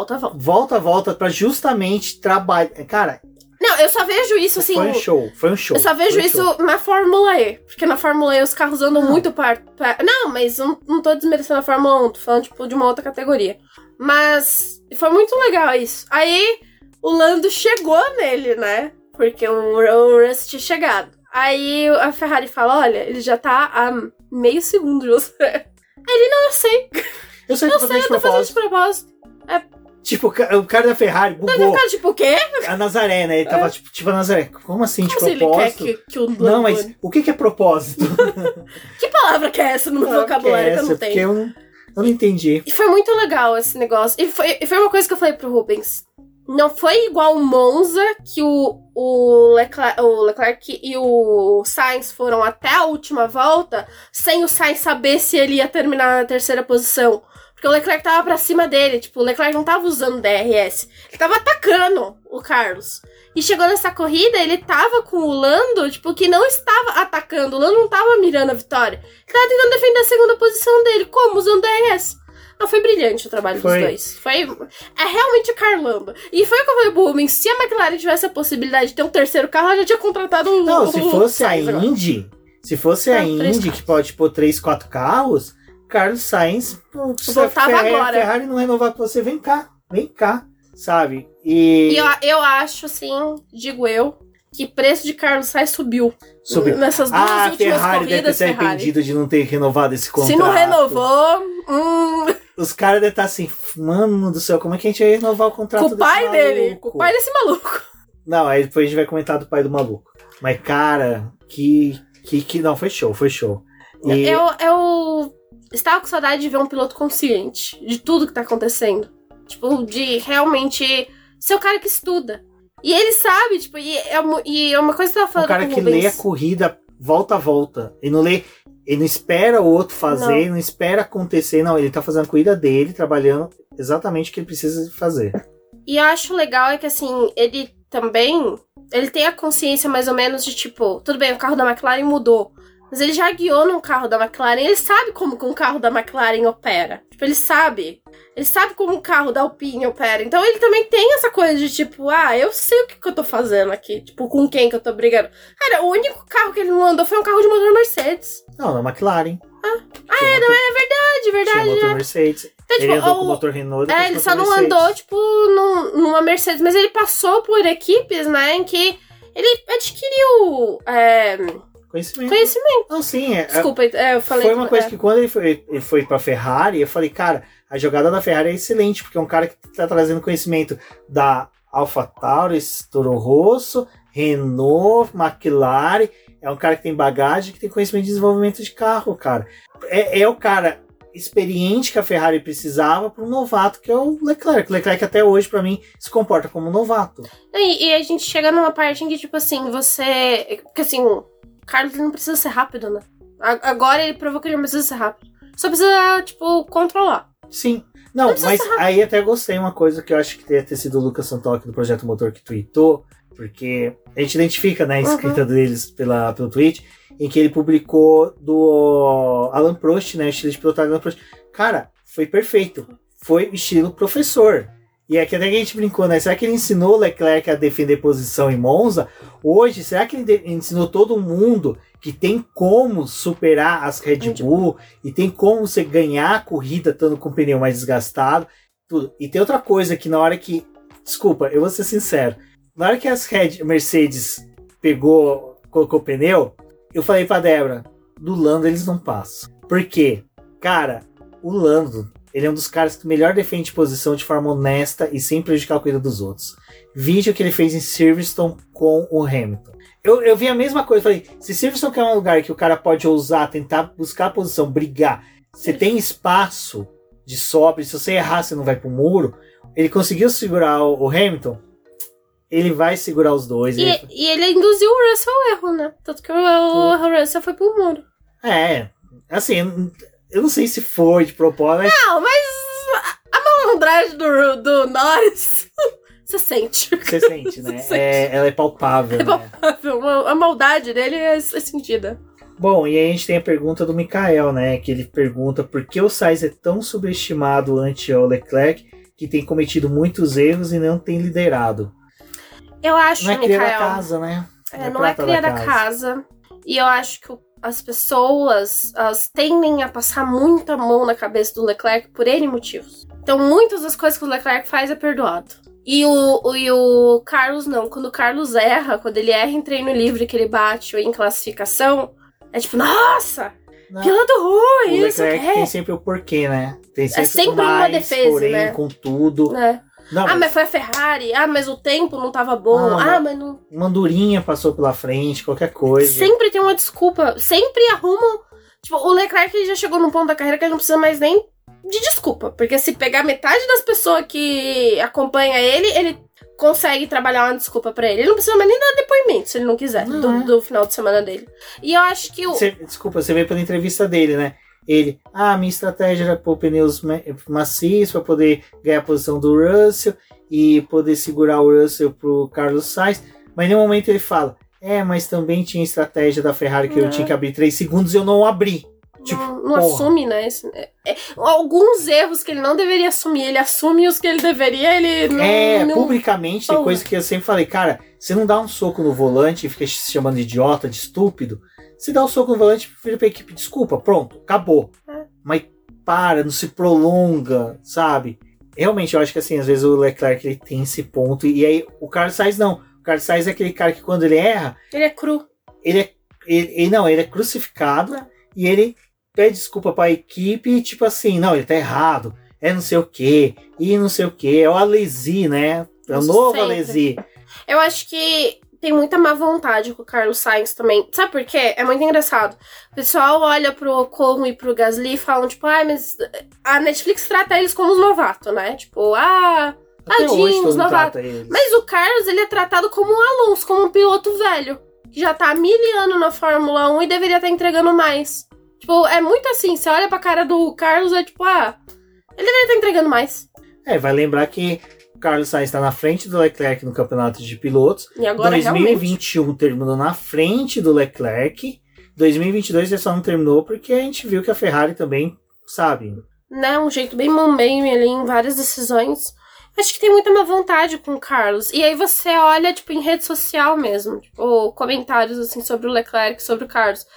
Volta. Pra justamente trabalhar. Cara... Não, eu só vejo isso assim... Foi um show. Eu só vejo isso na Fórmula E. Porque na Fórmula E os carros andam muito Não, mas eu não tô desmerecendo a Fórmula 1. Tô falando, tipo, de uma outra categoria. Mas foi muito legal isso. Aí o Lando chegou nele, né? Porque o Russ tinha chegado. Aí a Ferrari fala, olha, ele já tá a meio segundo de você. Aí ele, não, eu sei. Eu sei, eu tô fazendo de propósito. Tipo, o cara da Ferrari bugou. Cara, tipo, o quê? A Nazaré, né? Ele tava tipo a Nazaré. Como assim, de propósito? Ele quer que o Não, mas o que é propósito? Que palavra que é essa no meu vocabulário que eu não tenho? Porque eu não entendi. E foi muito legal esse negócio. E foi uma coisa que eu falei pro Rubens. Não foi igual o Monza, que o Leclerc e o Sainz foram até a última volta, sem o Sainz saber se ele ia terminar na terceira posição. Porque o Leclerc tava pra cima dele, tipo, o Leclerc não tava usando DRS, ele tava atacando o Carlos. E chegou nessa corrida, ele tava com o Lando, tipo, que não estava atacando, o Lando não tava mirando a vitória. Ele tava tentando defender a segunda posição dele, como? Usando DRS. Não, foi brilhante o trabalho dos dois. É realmente o Carlando. E foi o que eu falei pro Rubens, se a McLaren tivesse a possibilidade de ter um terceiro carro, ela já tinha contratado um... Não, se fosse a Indy, que pode pôr 3, 4 carros... Carlos Sainz, voltava agora. Ferrari não renovar com você, vem cá, sabe? E eu acho, assim, digo eu, que preço de Carlos Sainz subiu. Nessas duas últimas Ferrari corridas, deve ter se arrependido de não ter renovado esse contrato. Se não renovou... Os caras devem estar assim, mano do céu, como é que a gente vai renovar o contrato desse maluco? Com o pai desse maluco. Não, aí depois a gente vai comentar do pai do maluco. Mas, cara, não, foi show. E... Eu estava com saudade de ver um piloto consciente de tudo que tá acontecendo. Tipo, de realmente ser o cara que estuda. E ele sabe, tipo, e é uma coisa que eu tava falando com o Rubens. O cara que lê a corrida volta a volta. Ele não espera o outro fazer, não espera acontecer. Não, ele tá fazendo a corrida dele, trabalhando exatamente o que ele precisa fazer. E eu acho legal é que, assim, ele tem a consciência mais ou menos de, tipo, tudo bem, o carro da McLaren mudou. Mas ele já guiou num carro da McLaren, ele sabe como que um carro da McLaren opera. Tipo, ele sabe como um carro da Alpine opera. Então ele também tem essa coisa de tipo, eu sei o que eu tô fazendo aqui. Tipo, com quem que eu tô brigando. Cara, o único carro que ele não andou foi um carro de motor Mercedes. Não, da McLaren. É verdade. Tinha motor Mercedes. Então, ele andou com o motor Renault. Ele só não andou, tipo, numa Mercedes. Mas ele passou por equipes, né, em que ele adquiriu... Conhecimento. Não, sim. Desculpa, eu falei... Foi uma coisa que quando ele foi pra Ferrari, eu falei, cara, a jogada da Ferrari é excelente, porque é um cara que tá trazendo conhecimento da AlphaTauri, Toro Rosso, Renault, McLaren. É um cara que tem bagagem, que tem conhecimento de desenvolvimento de carro, cara. É o cara experiente que a Ferrari precisava para um novato, que é o Leclerc. O Leclerc até hoje, pra mim, se comporta como um novato. E a gente chega numa parte em que, tipo assim, porque assim... Carlos não precisa ser rápido, né? Agora ele provou que ele não precisa ser rápido. Só precisa, tipo, controlar. Sim. Não, mas aí até gostei uma coisa que eu acho que deve ter sido o Lucas Santoki do Projeto Motor que tweetou, porque a gente identifica, né, a escrita deles pelo tweet, em que ele publicou do Alain Prost, né, o estilo de pilotagem do Alain Prost. Cara, foi perfeito. Foi estilo professor. E aqui até que a gente brincou, né? Será que ele ensinou o Leclerc a defender posição em Monza? Hoje, será que ele ensinou todo mundo que tem como superar as Red Bull e tem como você ganhar a corrida estando com o pneu mais desgastado? Tudo. E tem outra coisa que na hora que... Desculpa, eu vou ser sincero. Na hora que as Mercedes colocou o pneu, eu falei pra Débora, do Lando eles não passam. Por quê? Cara, o Lando... Ele é um dos caras que melhor defende posição de forma honesta e sem prejudicar a corrida dos outros. Vídeo que ele fez em Silverstone com o Hamilton. Eu vi a mesma coisa. Falei, se Silverstone quer um lugar que o cara pode ousar, tentar buscar a posição, brigar, você tem espaço de sobra, se você errar, você não vai pro muro. Ele conseguiu segurar o Hamilton. Ele vai segurar os dois. E ele induziu o Russell ao erro, né? Tanto que o Russell foi pro muro. Assim... Eu não sei se foi de propósito, mas... Não, mas a malandragem do Norris, você sente. Você sente, né? Ela é palpável, né? Palpável. A maldade dele é sentida. Bom, e aí a gente tem a pergunta do Mikael, né? Que ele pergunta por que o Sainz é tão subestimado ante o Leclerc, que tem cometido muitos erros e não tem liderado. Eu acho, Não é cria da casa, né? Não é cria da casa. E eu acho que as pessoas tendem a passar muita mão na cabeça do Leclerc por N motivos. Então, muitas das coisas que o Leclerc faz é perdoado. E o Carlos não. Quando o Carlos erra, quando ele erra em treino livre, que ele bate ou em classificação, é tipo, nossa, piloto ruim, o isso Leclerc tem sempre o porquê, né? Tem sempre uma defesa, porém, né? Com tudo. Não, mas foi a Ferrari. Mas o tempo não tava bom. Mas não... Uma andorinha passou pela frente, qualquer coisa. Sempre tem uma desculpa. Sempre arrumam... Tipo, o Leclerc já chegou num ponto da carreira que ele não precisa mais nem de desculpa. Porque se pegar metade das pessoas que acompanha ele consegue trabalhar uma desculpa pra ele. Ele não precisa mais nem dar depoimento, se ele não quiser, do final de semana dele. E eu acho que Desculpa, você veio pela entrevista dele, né? Ele, minha estratégia era pôr pneus macios para poder ganhar a posição do Russell e poder segurar o Russell pro Carlos Sainz, mas em nenhum momento ele fala, mas também tinha estratégia da Ferrari que eu tinha que abrir 3 segundos e eu não abri. Não assume, né? Alguns erros que ele não deveria assumir, ele assume os que ele deveria, ele não... Publicamente, tem coisa que eu sempre falei, cara, você não dá um soco no volante e fica se chamando de idiota, de estúpido. Se dá um soco no volante, vira pra equipe, desculpa, pronto, acabou. Mas não se prolonga, sabe? Realmente, eu acho que assim, às vezes o Leclerc ele tem esse ponto, e aí o Carlos Sainz não. O Carlos Sainz é aquele cara que quando ele erra... Ele é cru. Ele é crucificado, e ele pede desculpa pra equipe, tipo assim, não, ele tá errado, não sei o quê, é o Alesi, né? É o novo Alesi. Eu acho que tem muita má vontade com o Carlos Sainz também. Sabe por quê? É muito engraçado. O pessoal olha pro Ocon e pro Gasly e falam, tipo, mas a Netflix trata eles como os novatos, né? Tipo, tadinho, os novatos. Mas o Carlos, ele é tratado como um Alonso, como um piloto velho, que já tá há 1000 anos na Fórmula 1 e deveria estar entregando mais. Tipo, é muito assim, você olha pra cara do Carlos, é tipo, ele deveria estar entregando mais. Vai lembrar que o Carlos Sainz está na frente do Leclerc no campeonato de pilotos. E agora 2021 realmente terminou na frente do Leclerc. 2022 ele só não terminou porque a gente viu que a Ferrari também, sabe? Né, um jeito bem mambeme ali em várias decisões. Acho que tem muita má vontade com o Carlos. E aí você olha, tipo, em rede social mesmo. Tipo, comentários, assim, sobre o Leclerc, sobre o Carlos.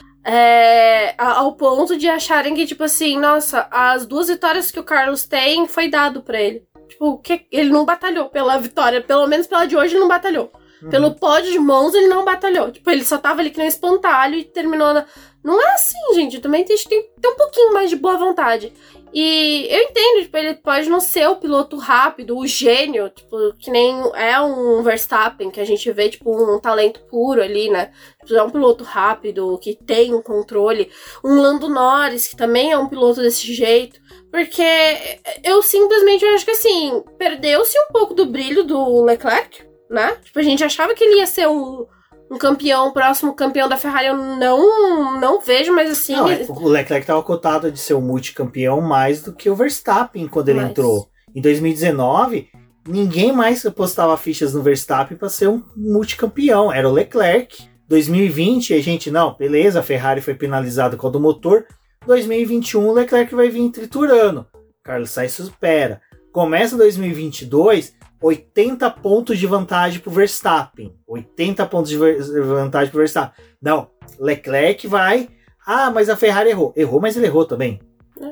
Ao ponto de acharem que, tipo assim, nossa, as 2 vitórias que o Carlos tem foi dado pra ele. Tipo, que ele não batalhou pela vitória. Pelo menos pela de hoje ele não batalhou. Pelo pódio de Monza ele não batalhou. Tipo, ele só tava ali que nem um espantalho e terminou na... Não é assim, gente. Também tem que ter um pouquinho mais de boa vontade. E eu entendo, tipo, ele pode não ser o piloto rápido, o gênio, tipo, que nem é um Verstappen, que a gente vê, tipo, um talento puro ali, né? Tipo, é um piloto rápido, que tem um controle. Um Lando Norris, que também é um piloto desse jeito. Porque eu simplesmente acho que, assim, perdeu-se um pouco do brilho do Leclerc, né? Tipo, a gente achava que ele ia ser um campeão, próximo campeão da Ferrari, eu não vejo, mas assim... Não, o Leclerc estava cotado de ser o multicampeão mais do que o Verstappen quando ele entrou. Em 2019, ninguém mais apostava fichas no Verstappen para ser um multicampeão, era o Leclerc. 2020, a gente, não, beleza, a Ferrari foi penalizada com a do motor. 2021, o Leclerc vai vir triturando. Carlos Sainz supera. Começa 2022, 80 pontos de vantagem pro Verstappen. 80 pontos de vantagem pro Verstappen. Não, Leclerc vai... Ah, mas a Ferrari errou. Errou, mas ele errou também.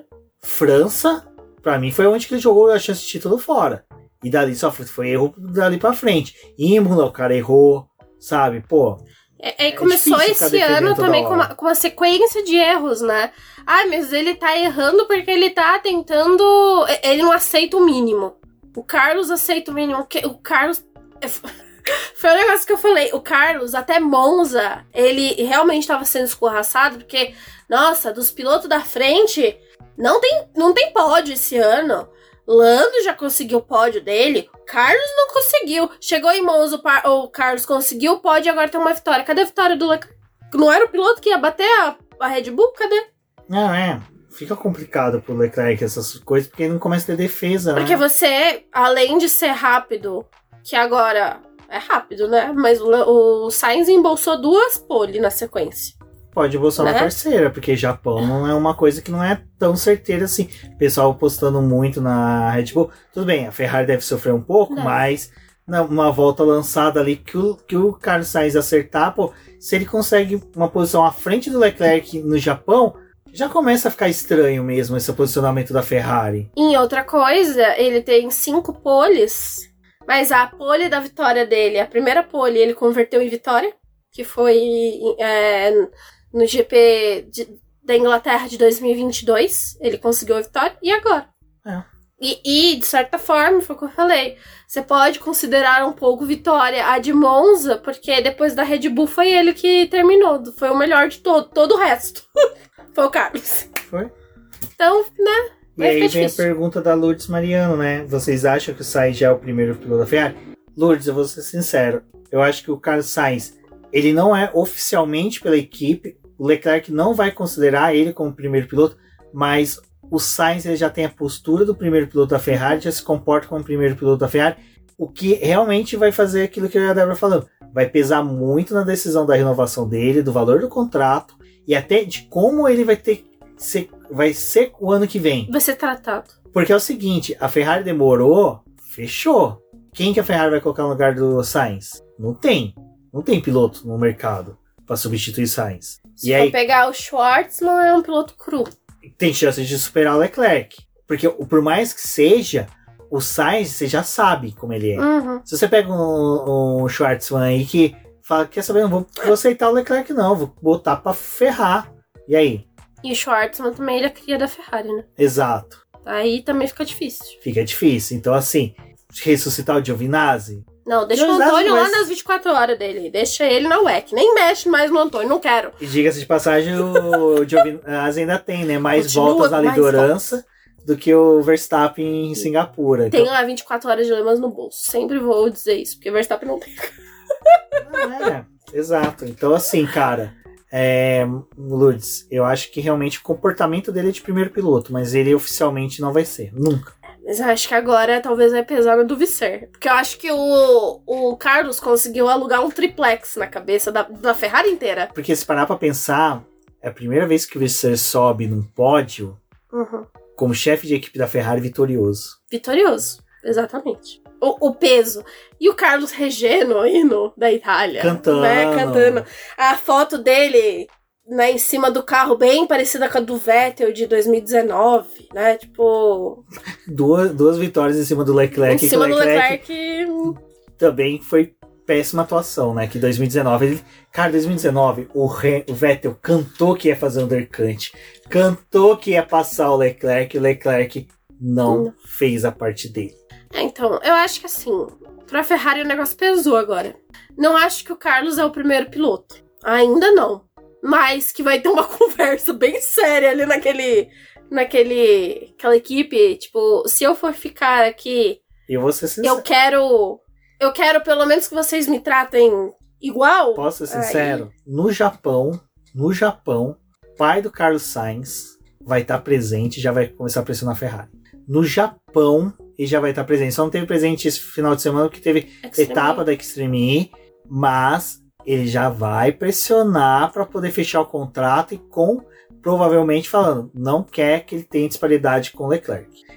França, pra mim, foi onde que ele jogou a chance de título fora. E dali só foi erro dali pra frente. Imola, o cara errou, sabe? Pô... começou esse ano também com uma sequência de erros, né? Ah, mas ele tá errando porque ele tá tentando... Ele não aceita o mínimo. O Carlos aceita o mínimo. O Carlos... Foi um negócio que eu falei. O Carlos, até Monza, ele realmente tava sendo escorraçado, porque, nossa, dos pilotos da frente, não tem pódio esse ano. Lando já conseguiu o pódio dele, Carlos não conseguiu. Chegou em Monza, o Carlos conseguiu o pódio e agora tem uma vitória. Cadê a vitória do Leclerc? Não era o piloto que ia bater a Red Bull? Cadê? Não, fica complicado pro Leclerc essas coisas, porque ele não começa a ter defesa, né? Porque você, além de ser rápido, que agora é rápido, né? Mas o Sainz embolsou 2 pole na sequência. Pode embolsar uma terceira, porque Japão não é uma coisa que não é tão certeira assim. O pessoal postando muito na Red Bull. Tudo bem, a Ferrari deve sofrer um pouco, mas uma volta lançada ali que o Carlos Sainz acertar, pô, se ele consegue uma posição à frente do Leclerc no Japão, já começa a ficar estranho mesmo esse posicionamento da Ferrari. E outra coisa, ele tem 5 poles, mas a pole da vitória dele, a primeira pole, ele converteu em vitória, que foi no GP da Inglaterra de 2022, ele conseguiu a vitória, e agora? E, de certa forma, foi o que eu falei, você pode considerar um pouco vitória a de Monza, porque depois da Red Bull foi ele que terminou, foi o melhor de todo o resto. Foi o Carlos. Foi. Então, né? E aí vem a pergunta da Lourdes Mariano, né? Vocês acham que o Sainz já é o primeiro piloto da Ferrari? Lourdes, eu vou ser sincero, eu acho que o Carlos Sainz, ele não é oficialmente pela equipe, o Leclerc não vai considerar ele como primeiro piloto, mas o Sainz ele já tem a postura do primeiro piloto da Ferrari, já se comporta como primeiro piloto da Ferrari, o que realmente vai fazer aquilo que a Débora falou. Vai pesar muito na decisão da renovação dele, do valor do contrato e até de como ele vai ser o ano que vem. Vai ser tratado. Porque é o seguinte, a Ferrari demorou, fechou. Quem que a Ferrari vai colocar no lugar do Sainz? Não tem piloto no mercado para substituir Sainz. Se for pegar o Schwartzman, é um piloto cru. Tem chance de superar o Leclerc. Porque por mais que seja, o Sainz, você já sabe como ele é. Uhum. Se você pega um Schwartzman aí que fala, quer saber, não vou aceitar o Leclerc não, vou botar pra ferrar. E aí? E o Schwartzman também, ele é cria da Ferrari, né? Exato. Aí também fica difícil. Fica difícil. Então assim, ressuscitar o Giovinazzi... Não, deixa o Antônio lá nas 24 horas dele. Deixa ele na WEC. Nem mexe mais no Antônio, não quero. E diga-se de passagem, o Giovinazzi ainda tem, né? Mais voltas na liderança do que o Verstappen em Singapura. Tem lá 24 horas de Le Mans no bolso. Sempre vou dizer isso, porque o Verstappen não tem. Exato. Então assim, cara... Lourdes, eu acho que realmente o comportamento dele é de primeiro piloto, mas ele oficialmente não vai ser. Nunca. Mas eu acho que agora talvez vai pesar no do Visser. Porque eu acho que o Carlos conseguiu alugar um triplex na cabeça da Ferrari inteira. Porque se parar pra pensar, é a primeira vez que o Visser sobe num pódio como chefe de equipe da Ferrari vitorioso. Vitorioso, exatamente. O peso. E o Carlos Regeno, hino da Itália. Cantando. Né? Cantando. A foto dele... Né, em cima do carro, bem parecida com a do Vettel de 2019, né? Tipo... Duas vitórias em cima do Leclerc. Em cima do Leclerc... Também foi péssima atuação, né? Que 2019... Cara, 2019, o Vettel cantou que ia fazer undercut. Cantou que ia passar o Leclerc. O Leclerc não fez a parte dele. Então, eu acho que assim... Pra Ferrari o negócio pesou agora. Não acho que o Carlos é o primeiro piloto. Ainda não. Mas que vai ter uma conversa bem séria ali naquela equipe. Tipo, se eu for ficar aqui... Eu vou ser sincero. Eu quero pelo menos que vocês me tratem igual. Posso ser sincero? Aí... No Japão, o pai do Carlos Sainz vai estar presente e já vai começar a pressionar a Ferrari. No Japão, ele já vai estar presente. Só não teve presente esse final de semana porque teve etapa da Extreme E, mas... ele já vai pressionar para poder fechar o contrato e provavelmente falando, não quer que ele tenha disparidade com o Leclerc.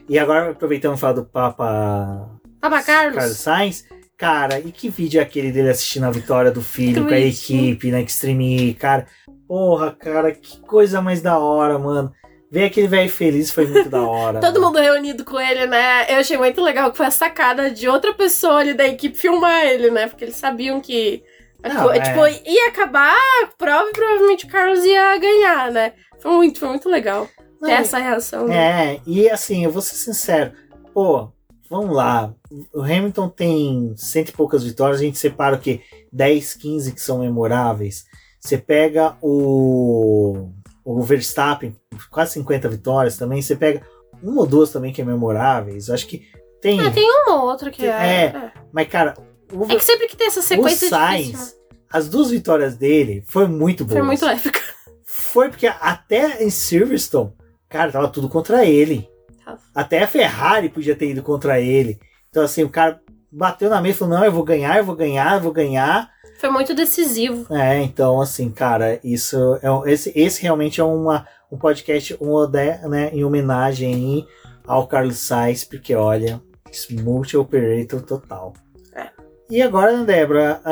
E agora, aproveitando falar do Papa Carlos Sainz, cara, e que vídeo é aquele dele assistindo a vitória do filho com a equipe na Extreme E, cara? Porra, cara, que coisa mais da hora, mano. Ver aquele velho feliz foi muito da hora. Todo mundo reunido com ele, né? Eu achei muito legal que foi a sacada de outra pessoa ali da equipe filmar ele, né? Porque eles sabiam que ia acabar a prova e provavelmente o Carlos ia ganhar, né? Foi muito legal ter essa reação. Né? E assim, eu vou ser sincero. Pô, vamos lá. O Hamilton tem 100 e poucas vitórias. A gente separa o quê? 10, 15 que são memoráveis. Você pega o Verstappen, quase 50 vitórias também. Você pega uma ou duas também que é memoráveis. Eu acho que tem... tem uma ou outra que Mas, cara... É que sempre que tem essa sequência o Sainz, as 2 vitórias dele foi muito boas. Foi muito épica. Foi porque até em Silverstone, cara, tava tudo contra ele. Até a Ferrari podia ter ido contra ele. Então, assim, o cara bateu na mesa e falou, não, eu vou ganhar. Foi muito decisivo. Então, assim, cara, isso esse realmente é um podcast né, em homenagem aí ao Carlos Sainz, porque, olha, multi-operator total. E agora, né, Débora?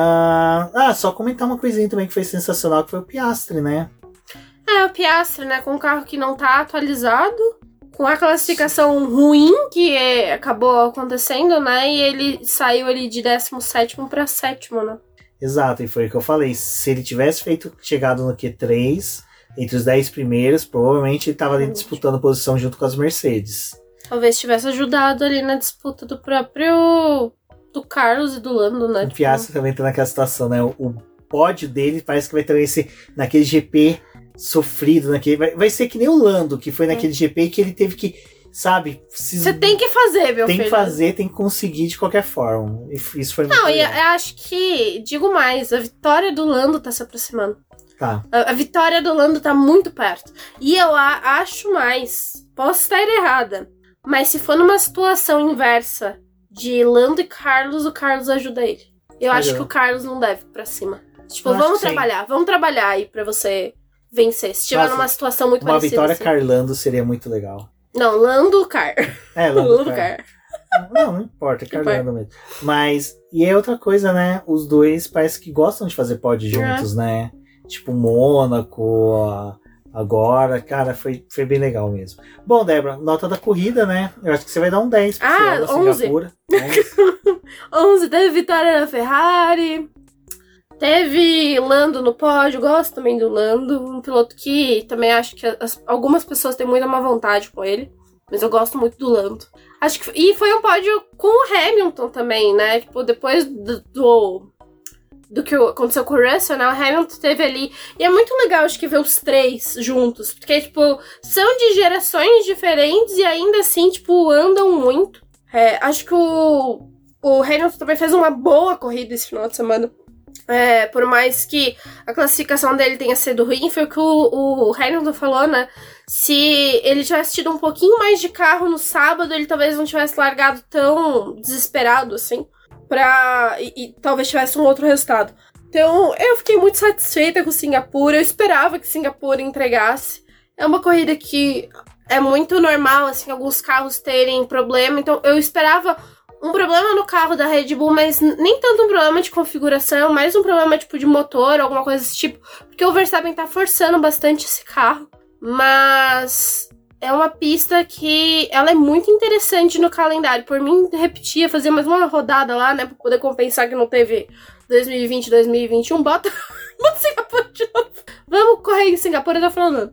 Só comentar uma coisinha também que foi sensacional, que foi o Piastri, né? O Piastri, né, com um carro que não tá atualizado, com a classificação ruim que acabou acontecendo, né, e ele saiu ali de 17º pra 7º, né? Exato, e foi o que eu falei. Se ele tivesse chegado no Q3, entre os 10 primeiros, provavelmente ele tava ali disputando posição junto com as Mercedes. Talvez tivesse ajudado ali na disputa do próprio... do Carlos e do Lando, né? O Piastri também tá naquela situação, né? O pódio dele parece que vai ter naquele GP sofrido, vai ser que nem o Lando, que foi naquele GP que ele teve que, sabe... Você tem que fazer, meu filho. Tem que fazer, tem que conseguir de qualquer forma. Isso foi muito legal. Eu acho que, digo mais, a vitória do Lando tá se aproximando. Tá. A vitória do Lando tá muito perto. E eu acho mais, posso estar errada, mas se for numa situação inversa de Lando e Carlos, o Carlos ajuda ele. Eu acho que o Carlos não deve ir pra cima. Tipo, vamos trabalhar aí pra você vencer. Se tiver numa situação muito parecida. Uma vitória assim. Carlando seria muito legal. Não, Lando Car. Lando Car. Não importa, é Carlando mesmo. Mas, e é outra coisa, né? Os dois parece que gostam de fazer pod juntos, né? Tipo, Mônaco, agora, cara, foi bem legal mesmo. Bom, Débora, nota da corrida, né? Eu acho que você vai dar um 10 pro final da 11. Singapura. 11, teve vitória na Ferrari. Teve Lando no pódio, gosto também do Lando. Um piloto que também acho que algumas pessoas têm muita má vontade com ele. Mas eu gosto muito do Lando. Acho que, e foi um pódio com o Hamilton também, né? Tipo, depois do que aconteceu com o Russell, né? O Hamilton teve ali... E é muito legal, acho que, ver os três juntos. Porque, tipo, são de gerações diferentes e ainda assim, tipo, andam muito. Acho que o Hamilton também fez uma boa corrida esse final de semana. Por mais que a classificação dele tenha sido ruim, foi o que o Hamilton falou, né? Se ele tivesse tido um pouquinho mais de carro no sábado, ele talvez não tivesse largado tão desesperado, assim. E talvez tivesse um outro resultado. Então, eu fiquei muito satisfeita com Singapura. Eu esperava que Singapura entregasse. É uma corrida que é muito normal, assim, alguns carros terem problema. Então, eu esperava um problema no carro da Red Bull, mas nem tanto um problema de configuração, mais um problema, tipo, de motor, alguma coisa desse tipo. Porque o Verstappen tá forçando bastante esse carro. Mas é uma pista que ela é muito interessante no calendário. Por mim, repetia, fazer mais uma rodada lá, né? Pra poder compensar que não teve 2020, 2021. Bota Singapura de novo. Vamos correr em Singapura, eu tô falando.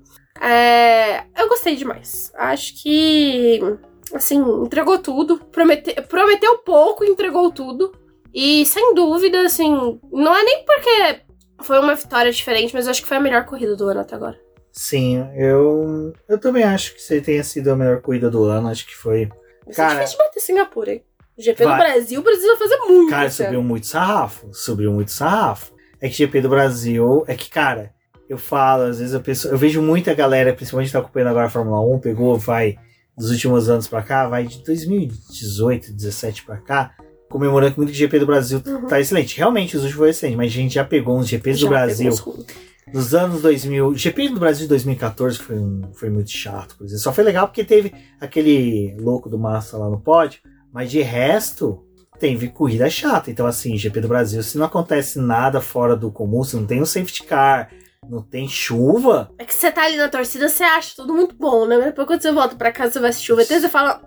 Eu gostei demais. Acho que, assim, entregou tudo. Prometeu pouco, entregou tudo. E, sem dúvida, assim, não é nem porque foi uma vitória diferente, mas eu acho que foi a melhor corrida do ano até agora. Sim, eu também acho que você tenha sido a melhor corrida do ano. Acho que foi... Cara, é difícil bater Singapura, hein? O GP do Brasil precisa fazer muito. Cara, subiu muito sarrafo. É que GP do Brasil... É que, cara, eu falo, às vezes eu vejo muita galera, principalmente que tá acompanhando agora a Fórmula 1, vai dos últimos anos pra cá, vai de 2018, 2017 pra cá, comemorando muito que o GP do Brasil tá excelente. Realmente, os últimos foi excelente, mas a gente já pegou uns GPs do Brasil... Nos anos 2000, o GP do Brasil de 2014 foi muito chato, por exemplo. Só foi legal porque teve aquele louco do Massa lá no pódio, mas de resto, teve corrida chata. Então, assim, GP do Brasil, se não acontece nada fora do comum, se não tem um safety car, não tem chuva... É que você tá ali na torcida, você acha tudo muito bom, né? Mas depois quando você volta pra casa, você vai assistir o VT, você fala...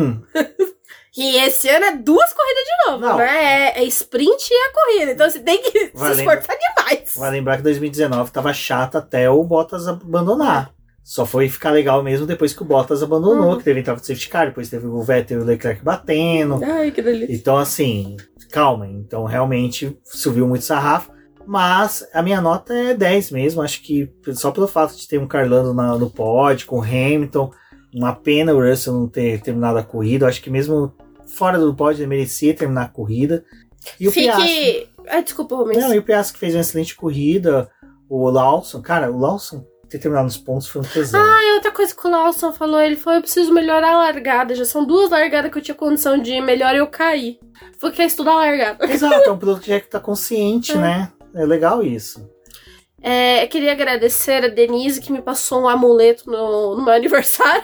E esse ano é 2 corridas de novo, né? É sprint e a corrida. Então você tem que se esforçar demais. Vai lembrar que 2019 tava chato até o Bottas abandonar. Só foi ficar legal mesmo depois que o Bottas abandonou, que teve entrada de safety car, depois teve o Vettel e o Leclerc batendo. Ai, que delícia. Então, assim, calma. Então, realmente, subiu muito sarrafo. Mas a minha nota é 10 mesmo. Acho que só pelo fato de ter um Carlando no pódio, com o Hamilton, uma pena o Russell não ter terminado a corrida. Acho que mesmo fora do pódio ele merecia terminar a corrida. E o Piastri... desculpa, Romero. Não, e o Piastri que fez uma excelente corrida. O Lawson, cara, o Lawson ter terminado nos pontos foi um tesão. E outra coisa que o Lawson falou, ele falou, eu preciso melhorar a largada. Já são 2 largadas que eu tinha condição de ir melhor e eu caí. Foi que é estudar a largada. Exato, é um piloto que já tá consciente, né? É legal isso. Eu queria agradecer a Denise, que me passou um amuleto no meu aniversário.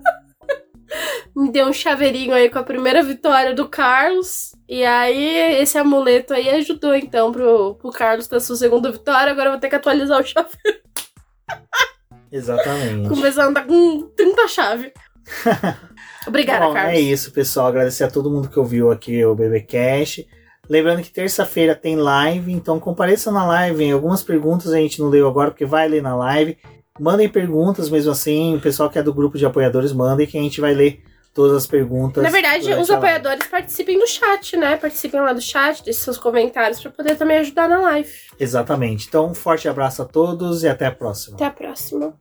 Me deu um chaveirinho aí com a primeira vitória do Carlos. E aí, esse amuleto aí ajudou, então, pro Carlos ter sua segunda vitória. Agora eu vou ter que atualizar o chaveiro. Exatamente. Começando a andar com 30 chaves. Obrigada, Bom, Carlos. É isso, pessoal. Agradecer a todo mundo que ouviu aqui o BBcast. Lembrando que terça-feira tem live, então compareçam na live. Algumas perguntas a gente não leu agora, porque vai ler na live. Mandem perguntas mesmo assim. O pessoal que é do grupo de apoiadores, mandem que a gente vai ler todas as perguntas. Na verdade, os apoiadores participem do chat, né? Participem lá do chat, deixem seus comentários para poder também ajudar na live. Exatamente. Então, um forte abraço a todos e até a próxima. Até a próxima.